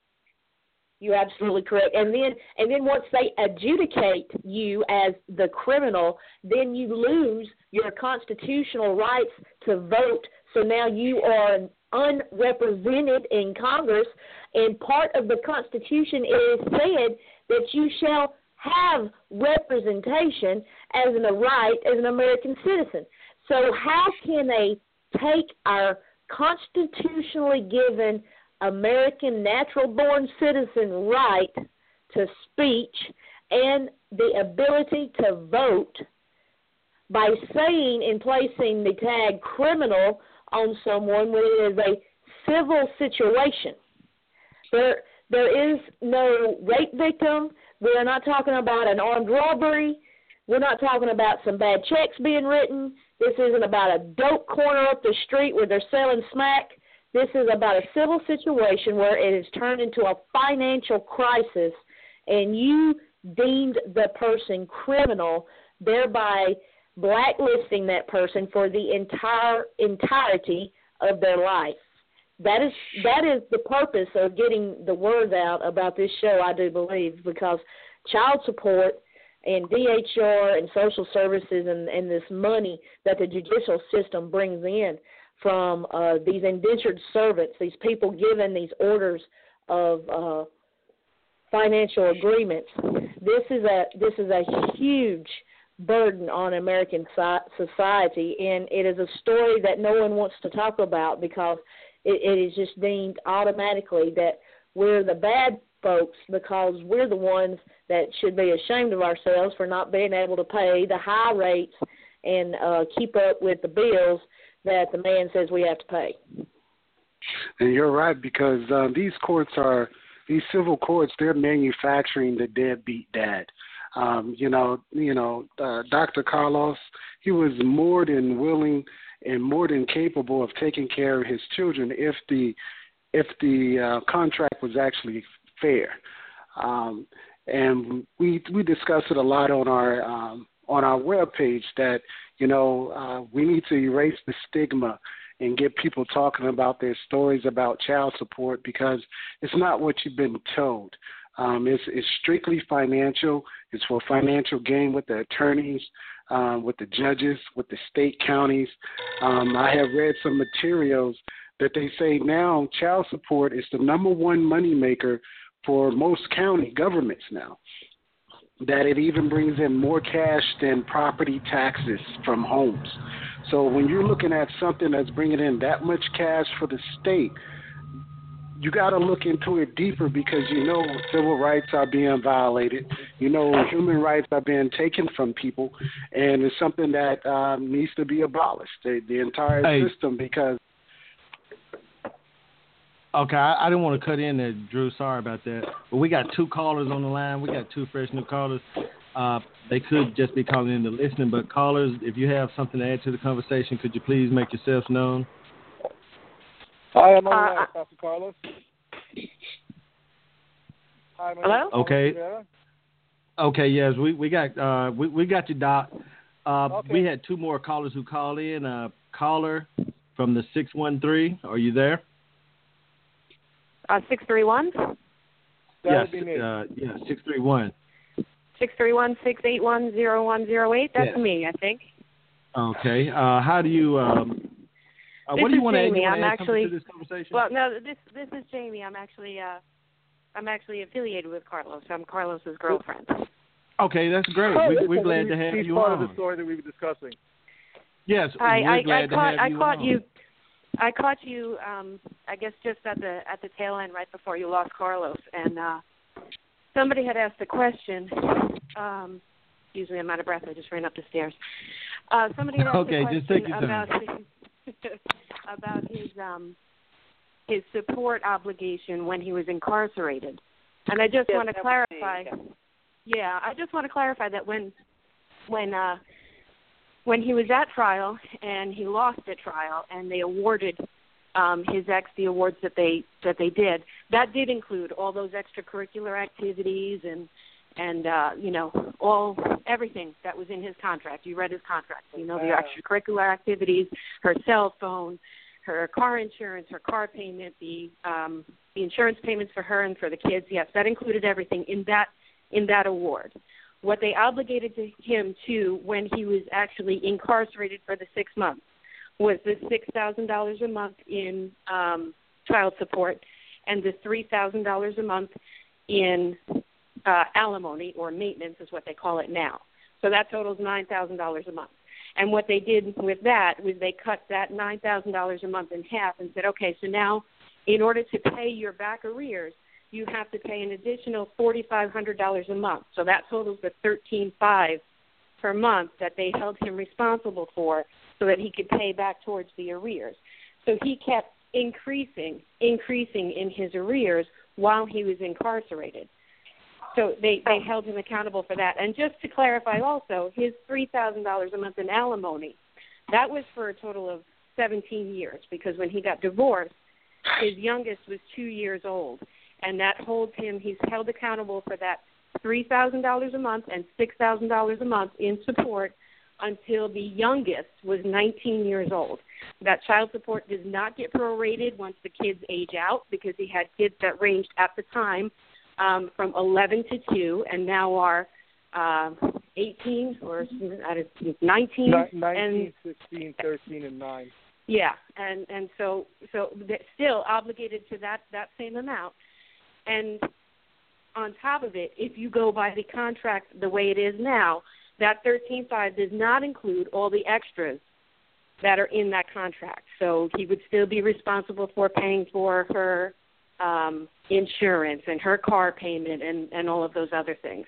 You're absolutely correct. And then and then once they adjudicate you as the criminal, then you lose your constitutional rights to vote. So now you are unrepresented in Congress, and part of the Constitution is said that you shall have representation as a right as an American citizen. So how can they take our constitutionally given American natural-born citizen right to speech and the ability to vote by saying and placing the tag criminal on someone when it is a civil situation? There, there is no rape victim. We're not talking about an armed robbery. We're not talking about some bad checks being written. This isn't about a dope corner up the street where they're selling smack. This is about a civil situation where it has turned into a financial crisis, and you deemed the person criminal, thereby blacklisting that person for the entire entirety of their life. That is that is the purpose of getting the word out about this show, I do believe, because child support and D H R and social services and, and this money that the judicial system brings in from uh, these indentured servants, these people given these orders of uh, financial agreements, this is a this is a huge burden on American society, and it is a story that no one wants to talk about because it, it is just deemed automatically that we're the bad folks because we're the ones that should be ashamed of ourselves for not being able to pay the high rates and uh, keep up with the bills that the man says we have to pay. And you're right, because um, these courts are, these civil courts, they're manufacturing the deadbeat dad. Um, you know, you know, uh, Doctor Carlos, he was more than willing and more than capable of taking care of his children if the if the uh, contract was actually fair. Um, and we we discuss it a lot on our um, on our webpage that you know uh, we need to erase the stigma and get people talking about their stories about child support, because it's not what you've been told. Um, it's, it's strictly financial. It's for financial gain with the attorneys, um, with the judges, with the state counties. Um, I have read some materials that they say now child support is the number one moneymaker for most county governments now, that it even brings in more cash than property taxes from homes. So when you're looking at something that's bringing in that much cash for the state, you got to look into it deeper, because you know civil rights are being violated. You know human rights are being taken from people, and it's something that um, needs to be abolished, the, the entire hey. system, because... Okay, I, I didn't want to cut in there, Drew. Sorry about that. But we got two callers on the line. We got two fresh new callers. Uh, they could just be calling in to listening, but callers, if you have something to add to the conversation, could you please make yourselves known? Hi, I'm on Uh, the line, Pastor Carlos. Hi, my Hello? name is Carlos Okay. Rivera. Okay, yes, we, we got uh, we, we got you, Doc. Uh, Okay. We had two more callers who called in. Uh, caller from the six one three, are you there? Uh, six three one? That yes, would be me. Uh, yeah, six three one. six three one, six eight one, zero one zero eight. That's Yes. me, I think. Okay. Uh, how do you? Um, uh, This what do you is want to add? Jamie. You wanna I'm add something actually- to this conversation? Well, no, this this is Jamie. I'm actually uh, I'm actually affiliated with Carlos. I'm Carlos's girlfriend. Okay, that's great. Oh, we, listen, we're glad to have she's you part on. of the story that we were discussing. Yes, I we're I, glad I to caught have I you caught on. you I caught you um I guess just at the at the tail end right before you lost Carlos, and uh somebody had asked a question. Um excuse me, I'm out of breath. I just ran up the stairs. Uh somebody had asked Okay, a question just take your about time. about his um his support obligation when he was incarcerated. And I just Yes, want to that was me, clarify yeah. yeah, I just want to clarify that when when uh when he was at trial and he lost at trial and they awarded um, his ex the awards that they that they did, that did include all those extracurricular activities and and uh, you know all everything that was in his contract. You read his contract, you know the extracurricular activities, her cell phone, her car insurance, her car payment, the um, the insurance payments for her and for the kids. Yes, that included everything in that in that award. What they obligated to him to when he was actually incarcerated for the six months was the six thousand dollars a month in um, child support and the three thousand dollars a month in uh, alimony or maintenance is what they call it now. So that totals nine thousand dollars a month. And what they did with that was they cut that nine thousand dollars a month in half and said, okay, so now in order to pay your back arrears, you have to pay an additional four thousand five hundred dollars a month. So that totals the thirteen thousand five hundred dollars per month that they held him responsible for so that he could pay back towards the arrears. So he kept increasing, increasing in his arrears while he was incarcerated. So they, they held him accountable for that. And just to clarify also, his three thousand dollars a month in alimony, that was for a total of seventeen years because when he got divorced, his youngest was two years old. And that holds him, he's held accountable for that three thousand dollars a month and six thousand dollars a month in support until the youngest was nineteen years old. That child support does not get prorated once the kids age out because he had kids that ranged at the time um, from eleven to two and now are uh, eighteen or nineteen. nineteen, sixteen, thirteen, and nine. Yeah, and, and so so they're still obligated to that, that same amount. And on top of it, if you go by the contract the way it is now, that thirteen thousand five hundred does not include all the extras that are in that contract. So he would still be responsible for paying for her um, insurance and her car payment and, and all of those other things.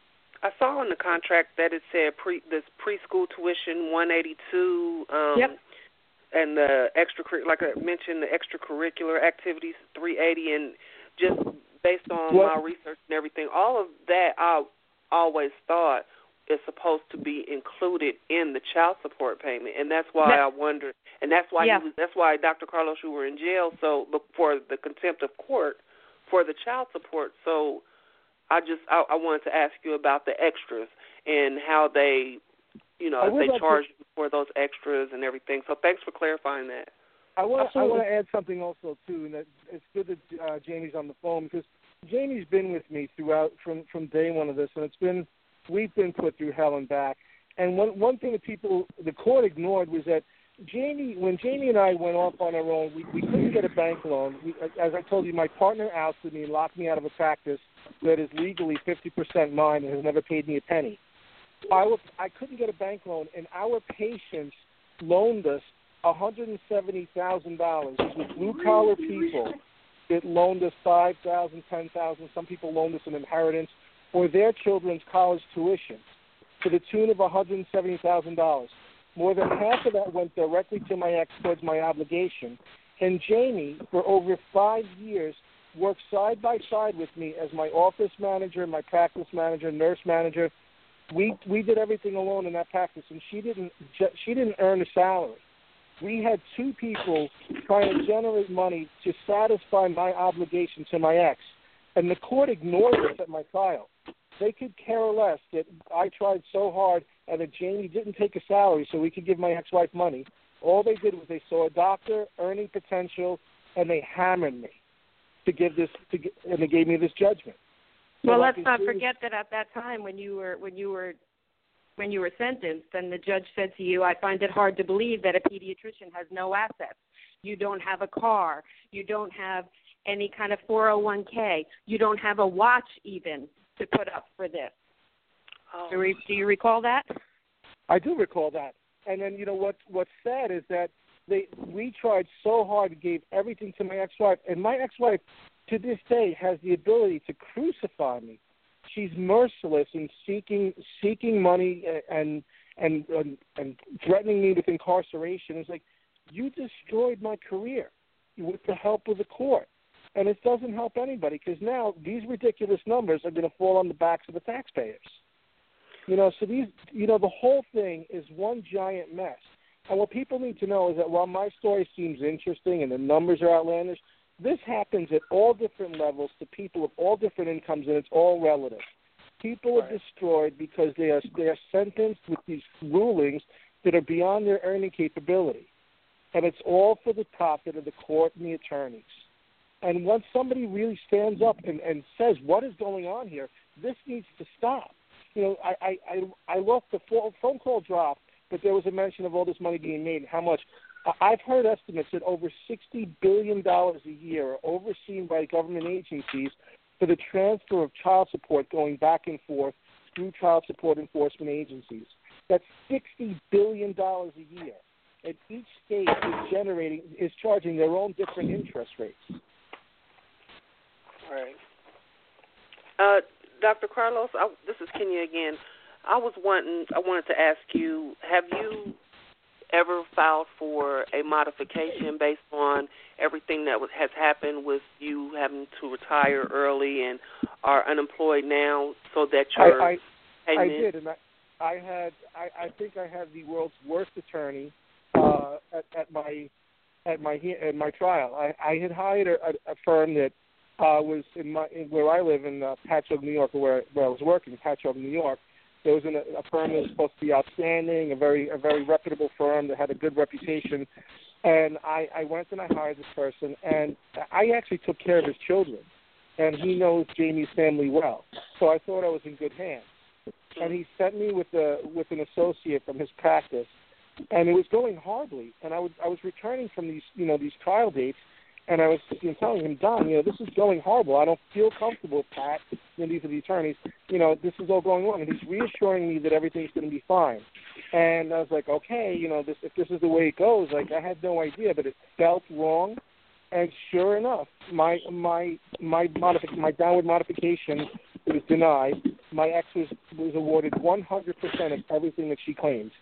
I saw in the contract that it said pre this preschool tuition one eighty-two. Um, yep. And the extracurricular, like I mentioned, the extracurricular activities three eighty, and just based on what? my research and everything, all of that I always thought is supposed to be included in the child support payment, and that's why that, I wondered, and that's why yeah. he was, that's why Doctor Carlos, you were in jail, so for the contempt of court for the child support. So I just I, I wanted to ask you about the extras and how they, you know, if they like charge to, you for those extras and everything. So thanks for clarifying that. I want I Absolutely. want to add something also too, and that it's good that uh, Jamie's on the phone because Jamie's been with me throughout from from day one of this, and it's been we've been put through hell and back. And one one thing that people the court ignored was that Jamie, when Jamie and I went off on our own, we, we couldn't get a bank loan. We, as I told you, my partner ousted me and locked me out of a practice that is legally fifty percent mine and has never paid me a penny. I, was, I couldn't get a bank loan, and our patients loaned us one hundred seventy thousand dollars. These were blue-collar people that loaned us five thousand dollars, ten thousand dollars. Some people loaned us an inheritance or their children's college tuition to the tune of one hundred seventy thousand dollars. More than half of that went directly to my ex towards my obligation. And Jamie, for over five years, worked side by side with me as my office manager, my practice manager, nurse manager. We we did everything alone in that practice, and she didn't she didn't earn a salary. We had two people trying to generate money to satisfy my obligation to my ex, and the court ignored this at my trial. They could care less that I tried so hard and that Jamie didn't take a salary so we could give my ex-wife money. All they did was they saw a doctor, earning potential, and they hammered me to give this, to get, and they gave me this judgment. So well, like let's not was, forget that at that time when you were when you were when you were sentenced, and the judge said to you, "I find it hard to believe that a pediatrician has no assets. You don't have a car. You don't have any kind of four oh one k. You don't have a watch even to put up for this." Oh. Do, you, do you recall that? I do recall that. And then, you know, what, what's sad is that they we tried so hard, gave everything to my ex-wife, and my ex-wife to this day has the ability to crucify me. She's merciless in seeking seeking money and and and, and threatening me with incarceration. It's like, you destroyed my career with the help of the court. And it doesn't help anybody, because now these ridiculous numbers are going to fall on the backs of the taxpayers. You know, so these, you know, the whole thing is one giant mess. And what people need to know is that while my story seems interesting and the numbers are outlandish, this happens at all different levels to people of all different incomes, and it's all relative. People right. are destroyed because they are they are sentenced with these rulings that are beyond their earning capability. And it's all for the profit of the court and the attorneys. And once somebody really stands up and, and says, what is going on here, this needs to stop. You know, I, I, I, I lost the phone call dropped, but there was a mention of all this money being made and how much. I've heard estimates that over sixty billion dollars a year are overseen by government agencies for the transfer of child support going back and forth through child support enforcement agencies. That's sixty billion dollars a year. And each state is generating, is charging their own different interest rates. Right. Uh, Doctor Carlos, I, this is Kenya again. I was wanting, I wanted to ask you, have you ever filed for a modification based on everything that was, has happened with you having to retire early and are unemployed now, so that you're I, I, I did, and I, I had, I, I think I had the world's worst attorney uh, at, at my at my at my trial. I, I had hired a, a firm that uh, was in my in where I live in uh, Patchogue, New York, where where I was working, Patchogue, New York. There was an, a firm that was supposed to be outstanding, a very a very reputable firm that had a good reputation. And I, I went and I hired this person, and I actually took care of his children. And he knows Jamie's family well, so I thought I was in good hands. And he sent me with a with an associate from his practice, and it was going horribly. And I was I was returning from these you know these trial dates, and I was you know, telling him, Don, you know this is going horrible. I don't feel comfortable with Pat. You know, these are the attorneys. You know this is all going on, and he's reassuring me that everything's going to be fine. And I was like, okay, you know this if this is the way it goes, like I had no idea, but it felt wrong. And sure enough, my my my modific- my downward modification was denied. My ex was, was awarded one hundred percent of everything that she claimed,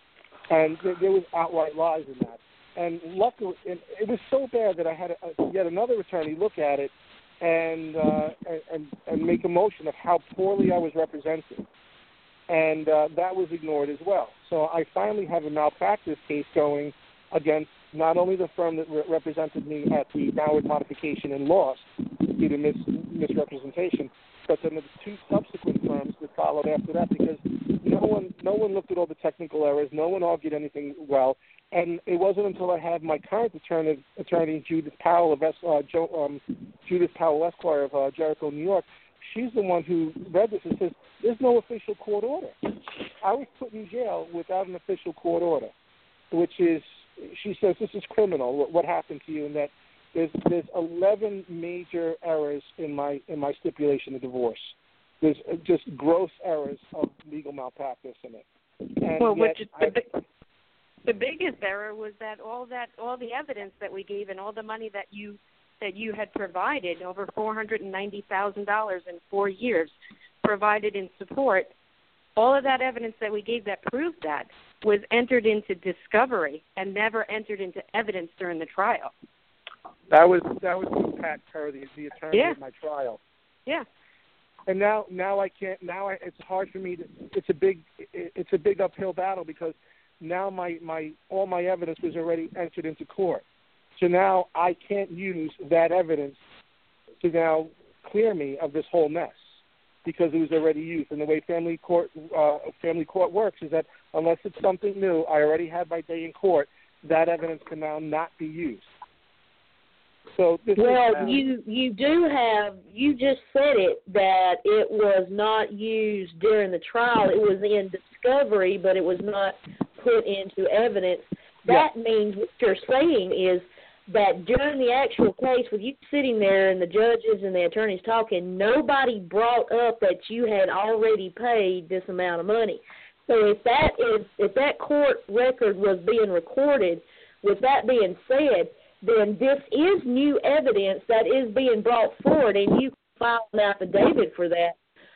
and there, there was outright lies in that. And luckily, and it was so bad that I had a, yet another attorney look at it and uh, and and make a motion of how poorly I was represented, and uh, that was ignored as well. So I finally have a malpractice case going against not only the firm that re- represented me at the downward modification and lost due to mis- misrepresentation, but then the two subsequent firms that followed after that, because no one no one looked at all the technical errors, no one argued anything well, and it wasn't until I had my current attorney, attorney Judith Powell of uh, Joe, um, Judith Powell Esquire of uh, Jericho, New York. She's the one who read this and says there's no official court order. I was put in jail without an official court order, which is, she says this is criminal, what, what happened to you, and that there's there's eleven major errors in my in my stipulation of divorce. There's just gross errors of legal malpractice in it. And well, yet which I, the, the biggest error was that all that all the evidence that we gave and all the money that you that you had provided, over four hundred and ninety thousand dollars in four years, provided in support. All of that evidence that we gave that proved that was entered into discovery and never entered into evidence during the trial. That was that was Pat Kerr, the, the attorney yeah. at my trial. Yeah. And now now I can't. Now I, it's hard for me to. It's a big it's a big uphill battle because now my, my all my evidence was already entered into court. So now I can't use that evidence to now clear me of this whole mess because it was already used. And the way family court uh, family court works is that unless it's something new, I already had my day in court, that evidence can now not be used. So this well, is, uh, you you do have, you just said it, that it was not used during the trial. It was in discovery, but it was not put into evidence. That yeah. means what you're saying is that during the actual case, with you sitting there and the judges and the attorneys talking, nobody brought up that you had already paid this amount of money. So if that is, if that court record was being recorded, with that being said, then this is new evidence that is being brought forward, and you can file an affidavit for that.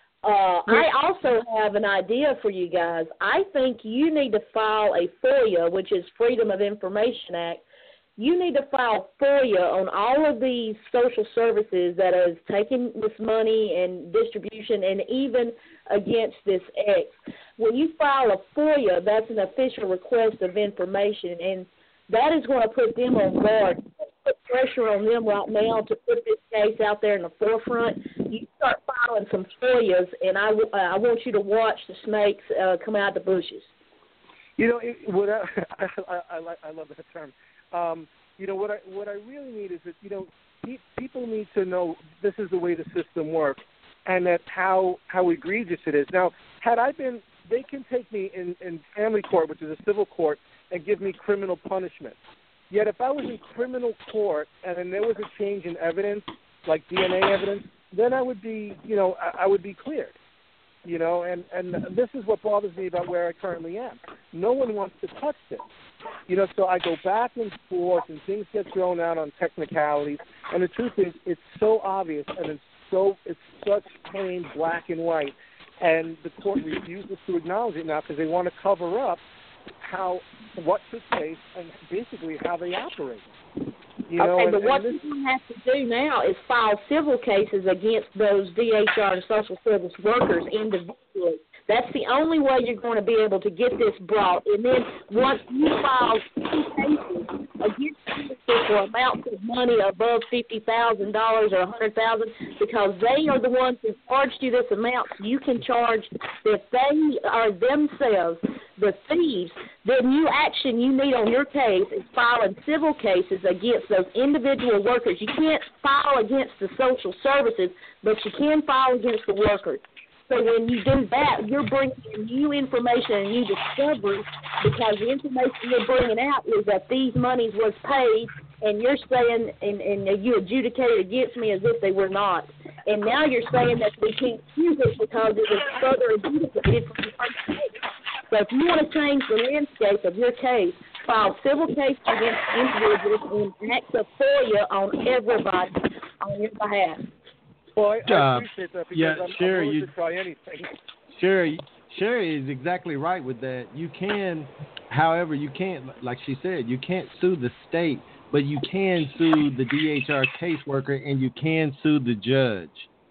Uh, I also have an idea for you guys. I think you need to file a FOIA, which is Freedom of Information Act. You need to file FOIA on all of these social services that is taking this money and distribution, and even against this ex. When you file a FOIA, that's an official request of information, and that is going to put them on guard, put pressure on them right now to put this case out there in the forefront. You start filing some FOIAs, and I, uh, I want you to watch the snakes uh, come out of the bushes. You know, it, what I, I, I, I, I love that term. Um, you know, what I what I really need is that, you know, pe- people need to know this is the way the system works, and that how how egregious it is. Now, had I been, they can take me in, in family court, which is a civil court, and give me criminal punishment. Yet if I was in criminal court and then there was a change in evidence, like D N A evidence, then I would be, you know, I, I would be cleared. You know, and, and this is what bothers me about where I currently am. No one wants to touch this. You know, so I go back and forth and things get thrown out on technicalities. And the truth is, it's so obvious and it's so it's such plain black and white. And the court refuses to acknowledge it now because they want to cover up how what took place and basically how they operate. You know, okay, and, but what this, you have to do now is file civil cases against those D H R and social service workers individually. That's the only way you're going to be able to get this brought. And then once you file two cases against people for amounts of money above fifty thousand dollars or one hundred thousand dollars, because they are the ones who charged you this amount, so you can charge that they are themselves the thieves, then new action you need on your case is filing civil cases against those individual workers. You can't file against the social services, but you can file against the workers. So when you do that, you're bringing in new information and new discoveries, because the information you're bringing out is that these monies was paid, and you're saying, and, and you adjudicated against me as if they were not. And now you're saying that we can't use it because it was further adjudicated from the first case. So if you want to change the landscape of your case, file civil cases against individuals and act a FOIA on everybody on your behalf. Well, I, I Uh, appreciate that because yeah, I'm, sure, I'm willing you- to try anything. Sherry, Sherry is exactly right with that. You can, however, you can't, like she said, you can't sue the state, but you can sue the D H R caseworker and you can sue the judge.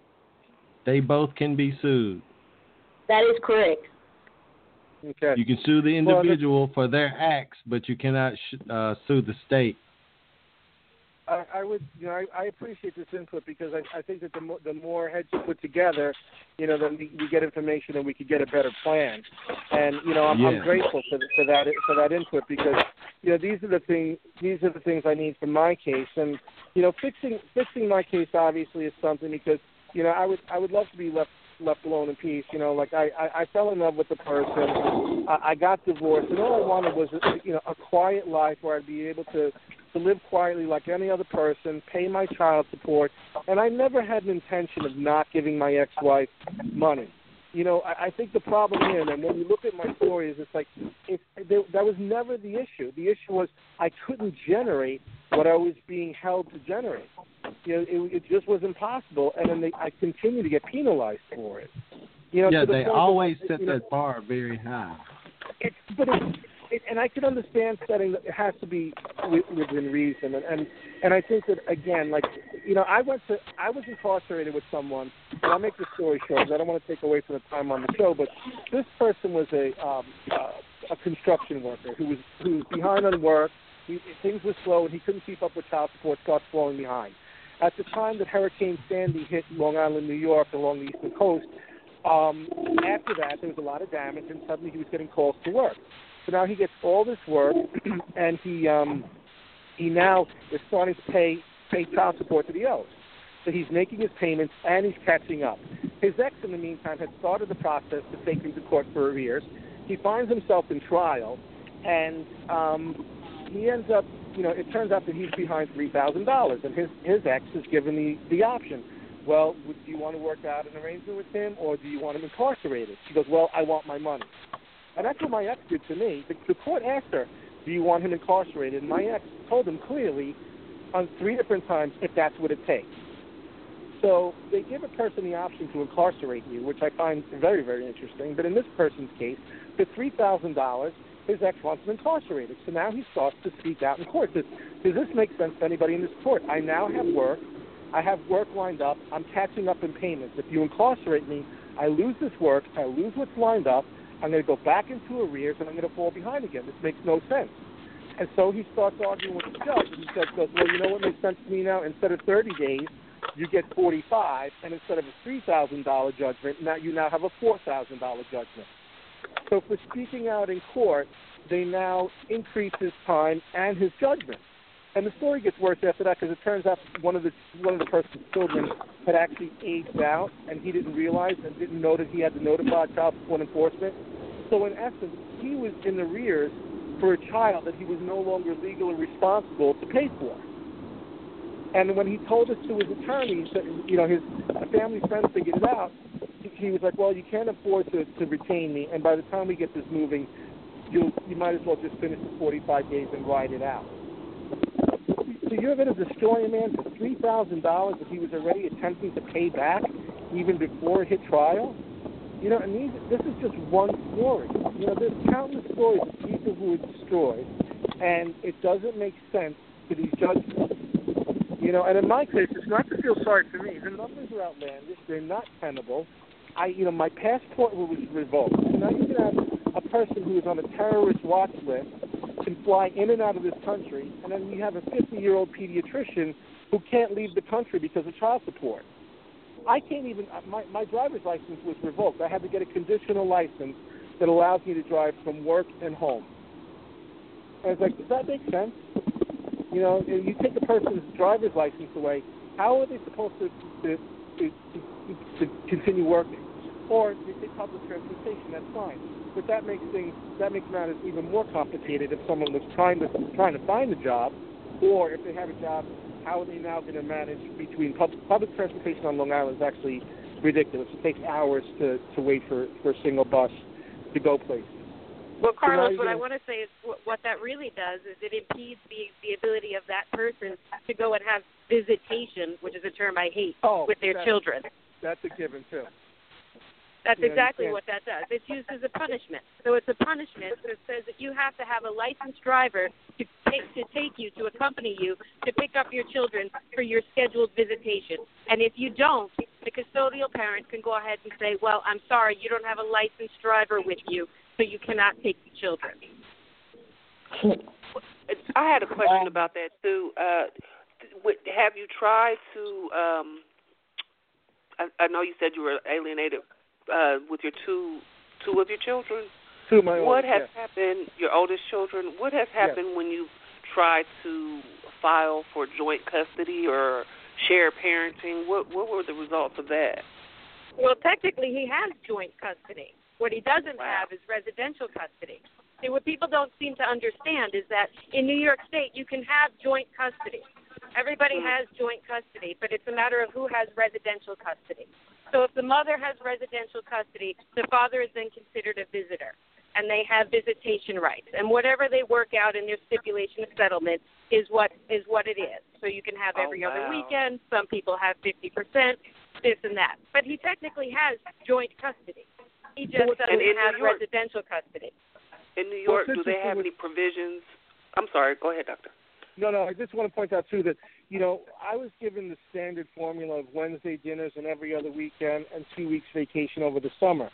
They both can be sued. That is correct. Okay. You can sue the individual for their acts, but you cannot sh- uh, sue the state. I, I would, you know, I, I appreciate this input because I, I think that the more, the more heads you put together, you know, then we, we get information and we could get a better plan. And you know, I'm, Yeah. I'm grateful for, the, for that for that input because you know these are the things these are the things I need for my case. And you know, fixing fixing my case obviously is something because you know I would I would love to be left. left alone in peace. You know, like I, I, I fell in love with the person. I, I got divorced, and all I wanted was, you know, a quiet life where I'd be able to, to live quietly like any other person, pay my child support, and I never had an intention of not giving my ex-wife money. You know, I, I think the problem here, and when you look at my story, is it's like it, there, that was never the issue. The issue was I couldn't generate what I was being held to generate. You know, it, it just was impossible, and then they, I continue to get penalized for it. You know, Yeah, the they point always that, set you know, that bar very high. It's, but it, it, and I can understand setting that it has to be within reason, and, and and I think that again, like you know, I went to I was incarcerated with someone, and I'll make the story short because I don't want to take away from the time on the show, but this person was a um, uh, a construction worker who was who was behind on work. He, things were slow, and he couldn't keep up with child support, starts falling behind. At the time that Hurricane Sandy hit Long Island, New York, along the eastern coast, um, after that, there was a lot of damage, and suddenly he was getting calls to work. So now he gets all this work, and he um, he now is starting to pay pay child support that he owes. So he's making his payments, and he's catching up. His ex, in the meantime, had started the process to take him to court for arrears. He finds himself in trial, and um, he ends up, you know, it turns out that he's behind three thousand dollars, and his, his ex is given the, the option. Well, would, do you want to work out an arrangement with him, or do you want him incarcerated? She goes, well, I want my money. And that's what my ex did to me. The, the court asked her, do you want him incarcerated? And my ex told him clearly on three different times if that's what it takes. So they give a person the option to incarcerate you, which I find very, very interesting. But in this person's case, for three thousand dollars, his ex wants him incarcerated. So now he starts to speak out in court. Does, does this make sense to anybody in this court? I now have work. I have work lined up. I'm catching up in payments. If you incarcerate me, I lose this work. I lose what's lined up. I'm going to go back into arrears, and I'm going to fall behind again. This makes no sense. And so he starts arguing with the judge. And the judge goes, well, you know what makes sense to me now? Instead of thirty days, you get forty-five, and instead of a three thousand dollars judgment, now you now have a four thousand dollars judgment. So for speaking out in court, they now increase his time and his judgment. And the story gets worse after that because it turns out one of the one of the person's children had actually aged out, and he didn't realize and didn't know that he had to notify child support enforcement. So in essence, he was in arrears for a child that he was no longer legally responsible to pay for. And when he told us to his attorney, you know, his family friends figured it out, he was like, well, you can't afford to, to retain me, and by the time we get this moving, you you might as well just finish the forty-five days and ride it out. So you're going to destroy a man for three thousand dollars that he was already attempting to pay back even before it hit trial? You know, and these, this is just one story. You know, there's countless stories of people who are destroyed, and it doesn't make sense to these judgments. You know, and in my case, it's not to feel sorry for me. The numbers are outlandish. They're not tenable. I, you know, my passport was revoked. So now you can have a person who is on a terrorist watch list can fly in and out of this country, and then you have a fifty-year-old pediatrician who can't leave the country because of child support. I can't even, my, my driver's license was revoked. I had to get a conditional license that allows me to drive from work and home. And it's like, does that make sense? You know, you take a person's driver's license away, how are they supposed to, to, to, to, to continue working? Or they take public transportation, that's fine. But that makes things, that makes matters even more complicated if someone was trying to trying to find a job, or if they have a job, how are they now going to manage between pub, public transportation on Long Island is actually ridiculous. It takes hours to, to wait for, for a single bus to go places. Well, Carlos, so what gonna... I want to say is what, what that really does is it impedes the, the ability of that person to go and have visitation, which is a term I hate, oh, with their that, children. That's a given, too. That's you exactly understand? what that does. It's used as a punishment. So it's a punishment that says that you have to have a licensed driver to take, to take you, to accompany you, to pick up your children for your scheduled visitation. And if you don't, the custodial parent can go ahead and say, well, I'm sorry, you don't have a licensed driver with you, so you cannot take the children. I had a question about that, too. Uh, have you tried to, um, I, I know you said you were alienated Uh, with your two two of your children. Two of my what oldest, has yes. happened, your oldest children, what has happened yes. when you tried to file for joint custody or share parenting? What what were the results of that? Well, technically he has joint custody. What he doesn't wow. have is residential custody. See, what people don't seem to understand is that in New York State you can have joint custody. Everybody mm-hmm. has joint custody, but it's a matter of who has residential custody. So if the mother has residential custody, the father is then considered a visitor, and they have visitation rights. And whatever they work out in their stipulation of settlement is what is what it is. So you can have every oh, wow. other weekend. Some people have fifty percent, this and that. But he technically has joint custody. He just doesn't have York, residential custody. In New York, well, do they have any provisions? I'm sorry. Go ahead, Doctor. No, no, I just want to point out, too, that, you know, I was given the standard formula of Wednesday dinners and every other weekend and two weeks vacation over the summer.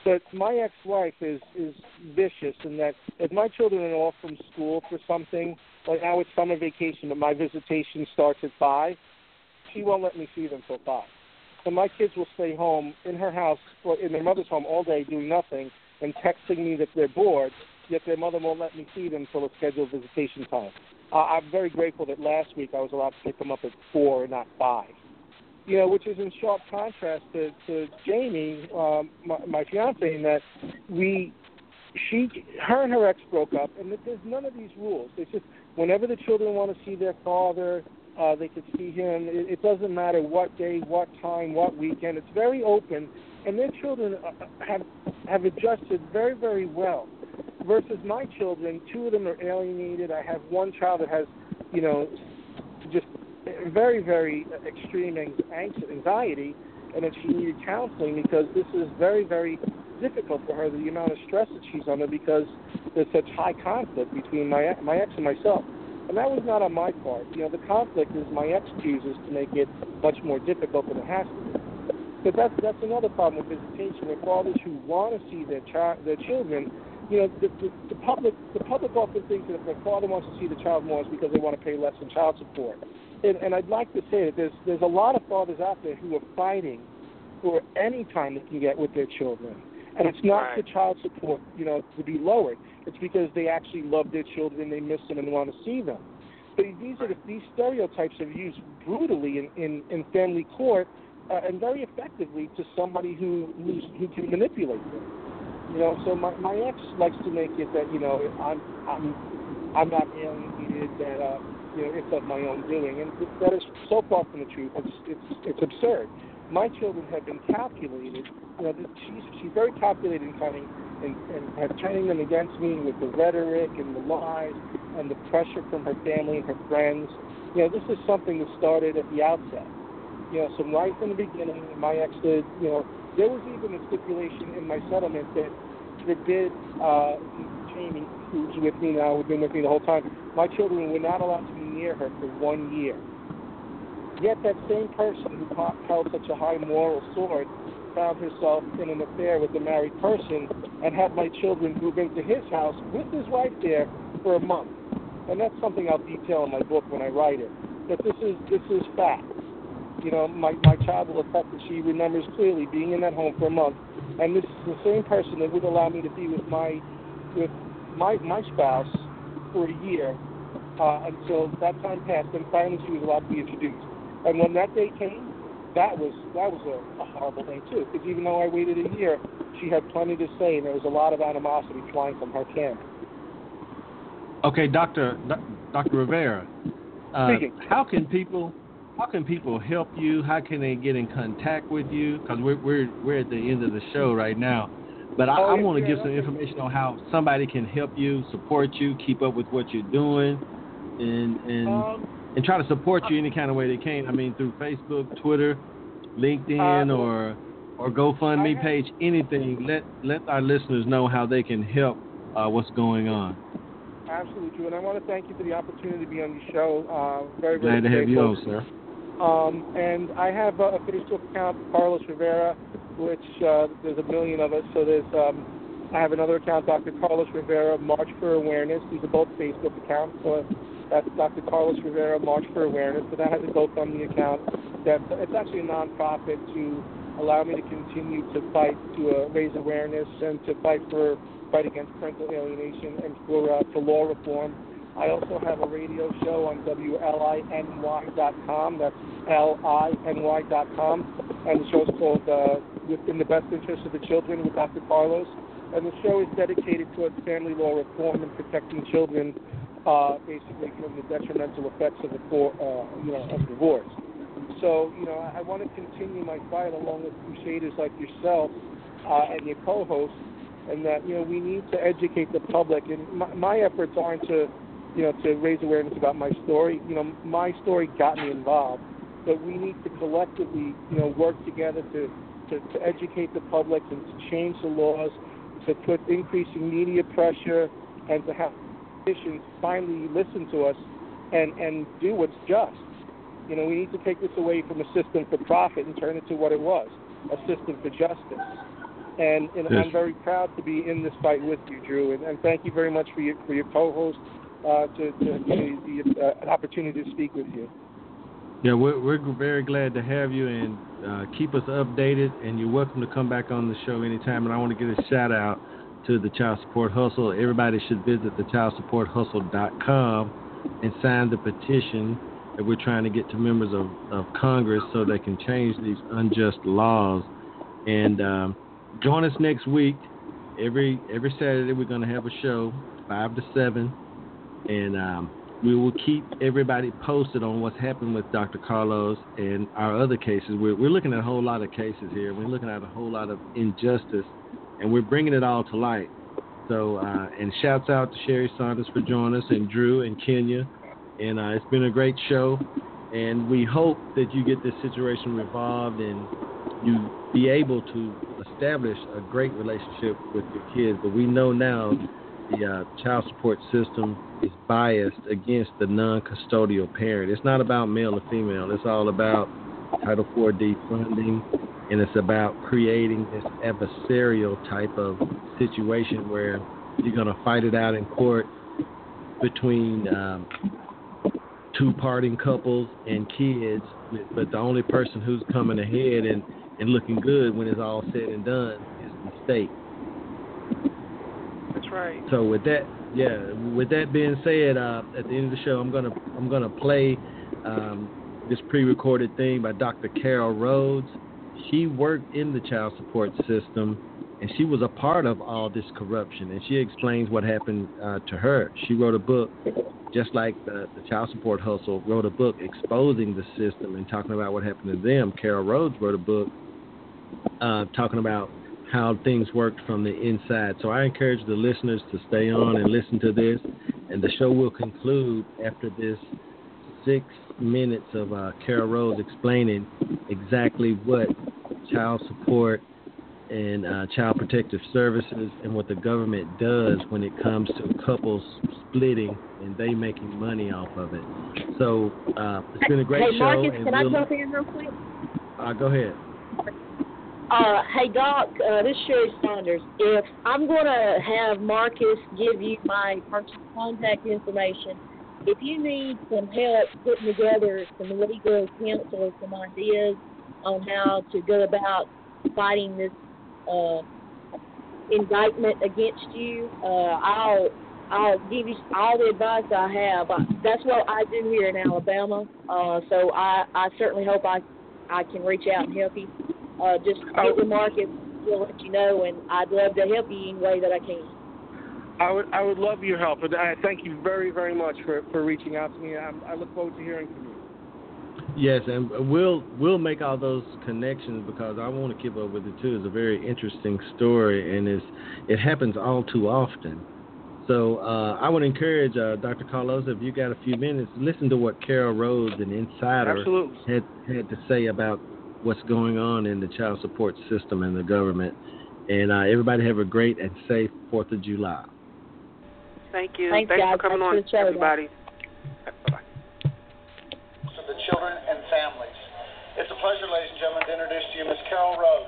But my ex-wife is is vicious in that if my children are off from school for something, like now it's summer vacation, but my visitation starts at five, she won't let me see them till five. So my kids will stay home in her house, or in their mother's home all day doing nothing and texting me that they're bored, yet their mother won't let me see them till a scheduled visitation time. Uh, I'm very grateful that last week I was allowed to pick them up at four and not five. You know, which is in sharp contrast to, to Jamie, um, my, my fiance, in that we, she, her and her ex broke up, and there's none of these rules. It's just whenever the children want to see their father, uh, they could see him. It, it doesn't matter what day, what time, what weekend. It's very open, and their children have have adjusted very, very well. Versus my children, two of them are alienated. I have one child that has, you know, just very, very extreme anxiety, and that she needed counseling because this is very, very difficult for her, the amount of stress that she's under because there's such high conflict between my my ex and myself. And that was not on my part. You know, the conflict is my ex chooses to make it much more difficult than it has to be. But that's, that's another problem with visitation. With fathers who want to see their child, their children, you know, the, the, the public the public often thinks that if their father wants to see the child more, it's because they want to pay less in child support. And, and I'd like to say that there's there's a lot of fathers out there who are fighting for any time they can get with their children. And it's not right. for child support, you know, to be lowered. It's because they actually love their children, they miss them, and want to see them. But these are the, these stereotypes are used brutally in, in, in family court uh, and very effectively to somebody who who's, who can manipulate them. You know, so my, my ex likes to make it that, you know, I'm I'm I'm not alienated, that uh, you know, it's of my own doing, and that is so far from the truth. It's it's it's absurd. My children have been calculated. You know, she's she's very calculated in cunning and, and have turning them against me with the rhetoric and the lies and the pressure from her family and her friends. You know, this is something that started at the outset. You know, so right from the beginning, my ex did. You know, there was even a stipulation in my settlement that forbid uh, Jamie, who's with me now, who's been with me the whole time. My children were not allowed to be near her for one year. Yet that same person who held such a high moral sword found herself in an affair with a married person and had my children move into his house with his wife there for a month. And that's something I'll detail in my book when I write it. But this is this is fact. You know, my, my child will attest that she remembers clearly being in that home for a month. And this is the same person that would allow me to be with my with my my spouse for a year uh, until that time passed, and finally she was allowed to be introduced. And when that day came, that was that was a, a horrible thing too. Because even though I waited a year, she had plenty to say, and there was a lot of animosity flying from her camp. Okay, Doctor Doctor Rivera, uh, Speaking. how can people how can people help you? How can they get in contact with you? Because we're we're we're at the end of the show right now, but I, oh, I want to yeah, give some okay. information on how somebody can help you, support you, keep up with what you're doing, and and. Um, And try to support you any kind of way they can. I mean, through Facebook, Twitter, LinkedIn, uh, or or GoFundMe have, page, anything. Let let our listeners know how they can help uh, what's going on. Absolutely, and I want to thank you for the opportunity to be on your show. Uh, very, Glad very to have you grateful. on, sir. Um, and I have a, a Facebook account, Carlos Rivera, which uh, there's a million of us. So there's um, I have another account, Doctor Carlos Rivera, March for Awareness. These are both Facebook accounts. So that's Doctor Carlos Rivera, March for Awareness. So that has a GoFundMe account. That it's actually a nonprofit to allow me to continue to fight to uh, raise awareness and to fight for fight against parental alienation and for uh, for law reform. I also have a radio show on W L I N Y dot com. That's L I N Y dot com, and the show is called uh, "Within the Best Interest of the Children" with Doctor Carlos. And the show is dedicated towards family law reform and protecting children, uh, basically from the detrimental effects of the uh, you know of divorce. So you know I, I want to continue my fight along with crusaders like yourself uh, and your co-host, and that you know we need to educate the public. And my, my efforts aren't to you know to raise awareness about my story. You know my story got me involved, but we need to collectively you know work together to to, to educate the public and to change the laws, to put increasing media pressure, and to have politicians finally listen to us and, and do what's just. You know, we need to take this away from a system for profit and turn it to what it was, a system for justice. And, and I'm very proud to be in this fight with you, Drew. And, and thank you very much for your for your co-host uh, to, to give me the, uh, an opportunity to speak with you. Yeah, we're, we're very glad to have you, and uh, keep us updated. And you're welcome to come back on the show anytime. And I want to give a shout out to the Child Support Hustle. Everybody should visit the child support hustle dot com and sign the petition that we're trying to get to members of, of Congress so they can change these unjust laws. And um, join us next week. Every every Saturday we're going to have a show, five to seven, and um, we will keep everybody posted on what's happened with Doctor Carlos and our other cases. We're, we're looking at a whole lot of cases here. We're looking at a whole lot of injustice, and we're bringing it all to light. So, uh, and shouts out to Sherry Saunders for joining us, and Drew and Kenya. And uh, it's been a great show, and we hope that you get this situation resolved and you be able to establish a great relationship with your kids. But we know now the uh, child support system is biased against the non-custodial parent. It's not about male or female. It's all about Title four D funding, and it's about creating this adversarial type of situation where you're going to fight it out in court between um, two parting couples and kids, but the only person who's coming ahead and, and looking good when it's all said and done is the state. That's right. So with that, yeah, with that being said, uh, at the end of the show, I'm gonna I'm gonna play um, this pre-recorded thing by Doctor Carol Rhodes. She worked in the child support system, and she was a part of all this corruption, and she explains what happened uh, to her. She wrote a book, just like the, the Child Support Hustle wrote a book exposing the system and talking about what happened to them. Carol Rhodes wrote a book uh, talking about how things worked from the inside. So I encourage the listeners to stay on and listen to this, and the show will conclude after this six minutes of uh, Carol Rhodes explaining exactly what child support and uh, child protective services and what the government does when it comes to couples splitting and they making money off of it. So uh, it's been a great hey, show. Marcus, and can we'll, I jump in real quick? Uh, go ahead. Uh, hey, Doc, uh, this is Sherry Saunders. If I'm going to have Marcus give you my personal contact information, if you need some help putting together some legal counsel or some ideas on how to go about fighting this uh, indictment against you, uh, I'll I'll give you all the advice I have. That's what I do here in Alabama. Uh, so I, I certainly hope I I can reach out and help you. Uh, just get with Marcus, we'll let you know, and I'd love to help you any way that I can. I would I would love your help, and I thank you very, very much for, for reaching out to me. I, I look forward to hearing from you. Yes, and we'll we'll make all those connections because I want to keep up with it too. It's a very interesting story, and it's it happens all too often. So uh, I would encourage uh, Doctor Carlos, if you got a few minutes, listen to what Carol Rhodes, an insider, Absolutely. had had to say about what's going on in the child support system and the government. And uh, everybody have a great and safe fourth of July. Thank you. Thanks, Thanks guys. for coming Thanks on, for everybody. Bye-bye. To the children and families. It's a pleasure, ladies and gentlemen, to introduce to you Miss Carol Rhodes.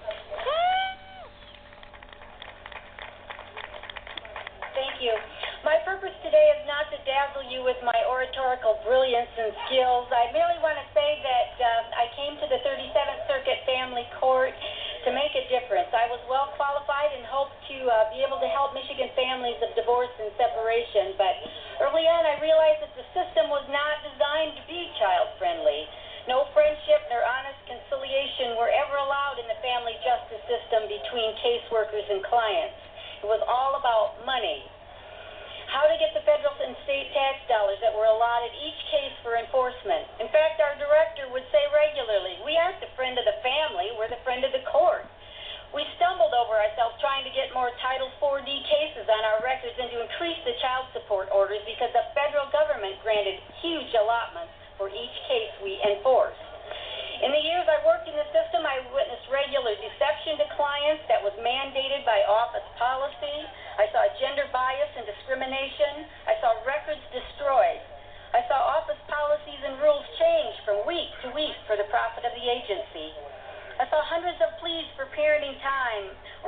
Thank you. My purpose today is not to dazzle you with my oratorical brilliance and skills. I merely want to say that uh, I came to the thirty-seventh Circuit Family Court to make a difference. I was well qualified and hoped to uh, be able to help Michigan families of divorce and separation, but early on I realized that the system was not designed to be child-friendly. No friendship nor honest conciliation were ever allowed in the family justice system between caseworkers and clients. It was all about money. How to get the federal and state tax dollars that were allotted each case for enforcement. In fact, our director would say regularly, we aren't the friend of the family, we're the friend of the court. We stumbled over ourselves trying to get more Title four D cases on our records and to increase the child support orders because the federal government granted huge allotments for each case we enforced. In the years I worked in the system, I witnessed regular deception to clients that was mandated by office policy. I saw gender bias and discrimination. I saw records destroyed. I saw office policies and rules change from week to week for the profit of the agency. I saw hundreds of pleas for parenting time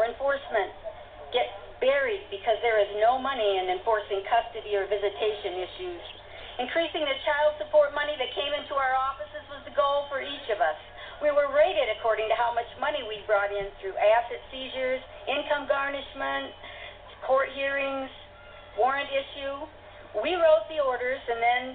because there is no money in enforcing custody or visitation issues. Increasing the child support money that came into our offices was the goal for each of us. We were rated according to how much money we brought in through asset seizures, income garnishment, court hearings, warrant issue. We wrote the orders and then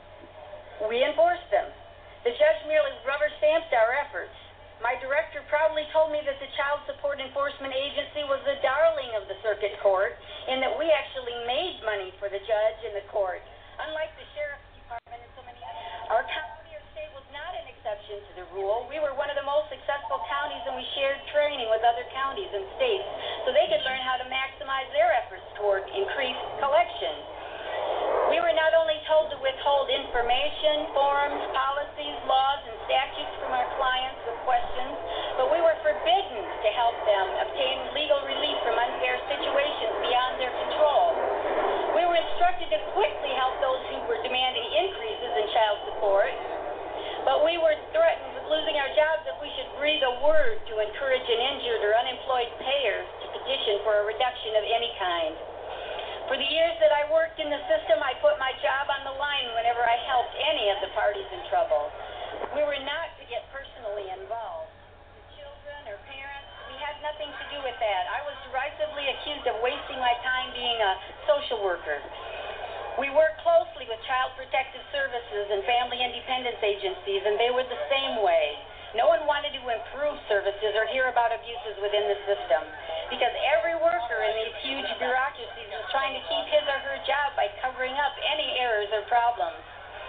we enforced them. The judge merely rubber stamped our efforts. My director proudly told me that the Child Support Enforcement Agency was the darling of the circuit court and that we actually made money for the judge and the court. Unlike the sheriff's department and so many others, our county or state was not an exception to the rule. We were one of the most successful counties and we shared training with other counties and states so they could learn how to maximize their efforts toward increased collection. We were not only told to withhold information, forms, policies, laws, and statutes from our clients with questions, but we were forbidden to help them obtain legal relief from unfair situations beyond their control. We were instructed to quickly help those who were demanding increases in child support, but we were threatened with losing our jobs if we should breathe a word to encourage an injured or unemployed payer to petition for a reduction of any kind. For the years that I worked in the system, I put my job on the line whenever I helped any of the parties in trouble. We were not to get personally involved. The children or parents, we had nothing to do with that. I was derisively accused of wasting my time being a social worker. We worked closely with Child Protective Services and Family Independence Agencies, and they were the same way. No one wanted to improve services or hear about abuses within the system because every worker in these huge bureaucracies was trying to keep his or her job by covering up any errors or problems.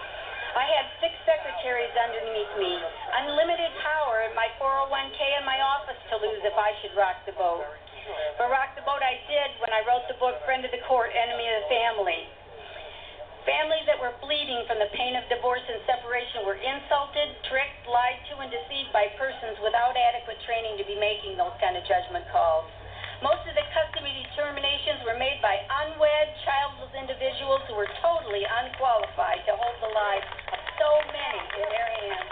I had six secretaries underneath me, unlimited power in my four oh one k and my office to lose if I should rock the boat. But rock the boat I did when I wrote the book Friend of the Court, Enemy of the Family. Families that were bleeding from the pain of divorce and separation were insulted, tricked, lied to, and deceived by persons without adequate training to be making those kind of judgment calls. Most of the custody determinations were made by unwed, childless individuals who were totally unqualified to hold the lives of so many in their hands.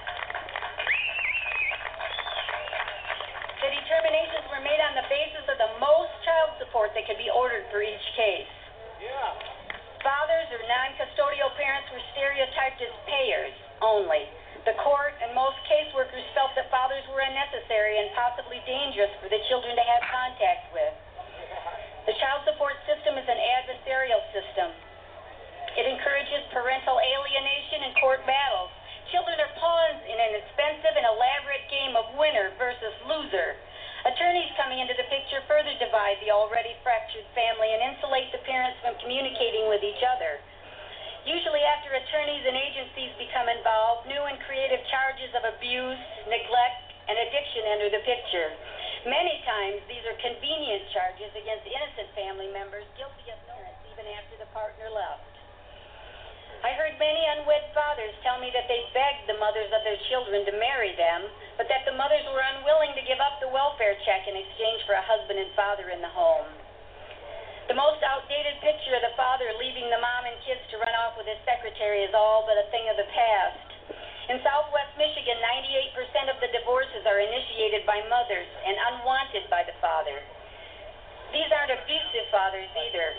The determinations were made on the basis of the most child support that could be ordered for each case. Yeah. Fathers or non-custodial parents were stereotyped as payers only. The court and most caseworkers felt that fathers were unnecessary and possibly dangerous for the children to have contact with. The child support system is an adversarial system. It encourages parental alienation and court battles. Children are pawns in an expensive and elaborate game of winner versus loser. Attorneys coming into the picture further divide the already fractured family and insulate the parents from communicating with each other. Usually after attorneys and agencies become involved, new and creative charges of abuse, neglect, and addiction enter the picture. Many times these are convenient charges against innocent family members guilty of parents even after the partner left. I heard many unwed fathers tell me that they begged the mothers of their children to marry them, but that the mothers were unwilling to give up the welfare check in exchange for a husband and father in the home. The most outdated picture of the father leaving the mom and kids to run off with his secretary is all but a thing of the past. In Southwest Michigan, ninety-eight percent of the divorces are initiated by mothers and unwanted by the father. These aren't abusive fathers either.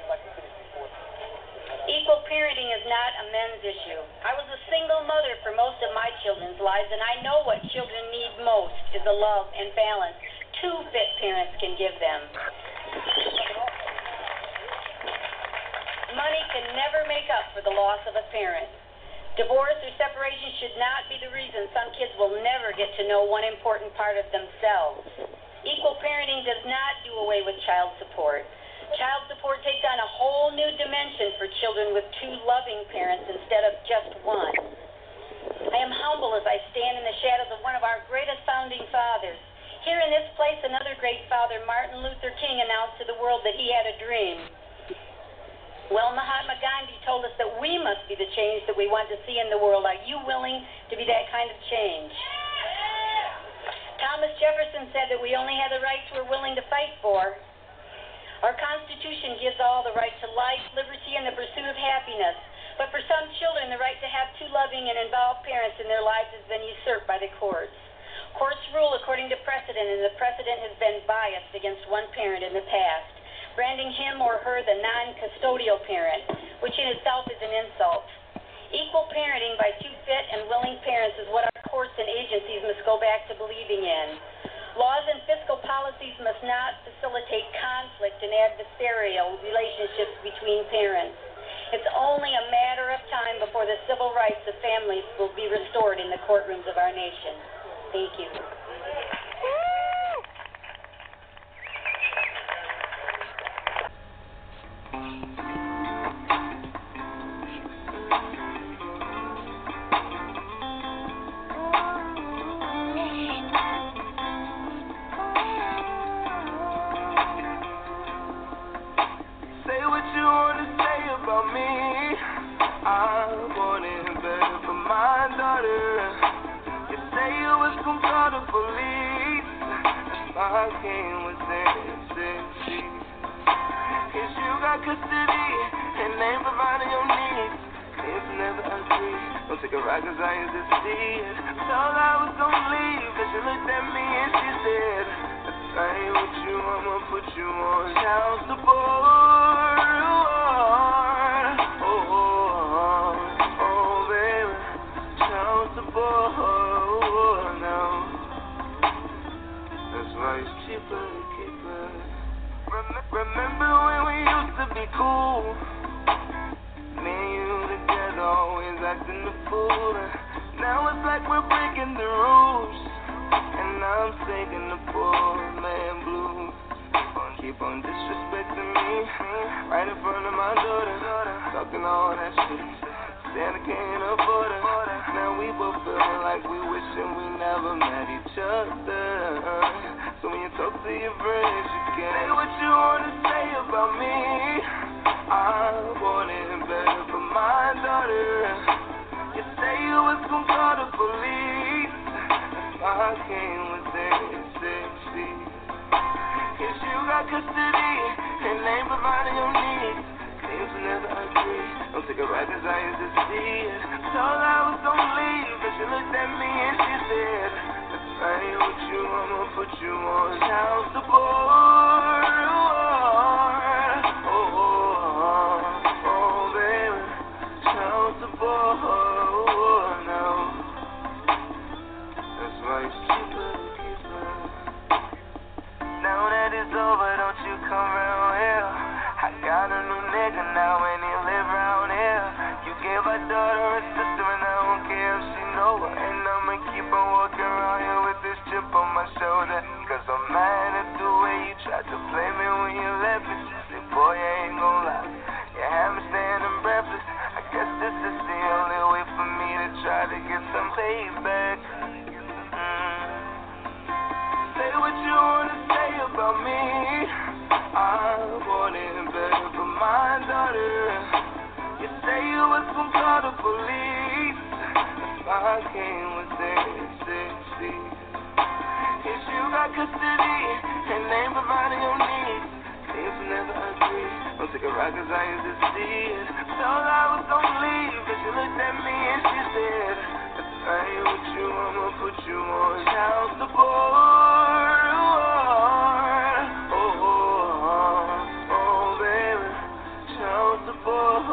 Equal parenting is not a men's issue. I was a single mother for most of my children's lives, and I know what children need most is the love and balance two fit parents can give them. Money can never make up for the loss of a parent. Divorce or separation should not be the reason some kids will never get to know one important part of themselves. Equal parenting does not do away with child support. Child support takes on a whole new dimension for children with two loving parents instead of just one. I am humble as I stand in the shadows of one of our greatest founding fathers. Here in this place, another great father, Martin Luther King, announced to the world that he had a dream. Well, Mahatma Gandhi told us that we must be the change that we want to see in the world. Are you willing to be that kind of change? Thomas Jefferson said that we only have the rights we're willing to fight for. Our Constitution gives all the right to life, liberty, and the pursuit of happiness. But for some children, the right to have two loving and involved parents in their lives has been usurped by the courts. Courts rule according to precedent, and the precedent has been biased against one parent in the past. branding him or her the non-custodial parent, which in itself is an insult. Equal parenting by two fit and willing parents is what our courts and agencies must go back to believing in. Laws and fiscal policies must not facilitate conflict and adversarial relationships between parents. It's only a matter of time before the civil rights of families will be restored in the courtrooms of our nation. Thank you.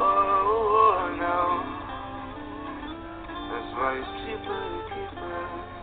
That's why it's cheaper to keep her.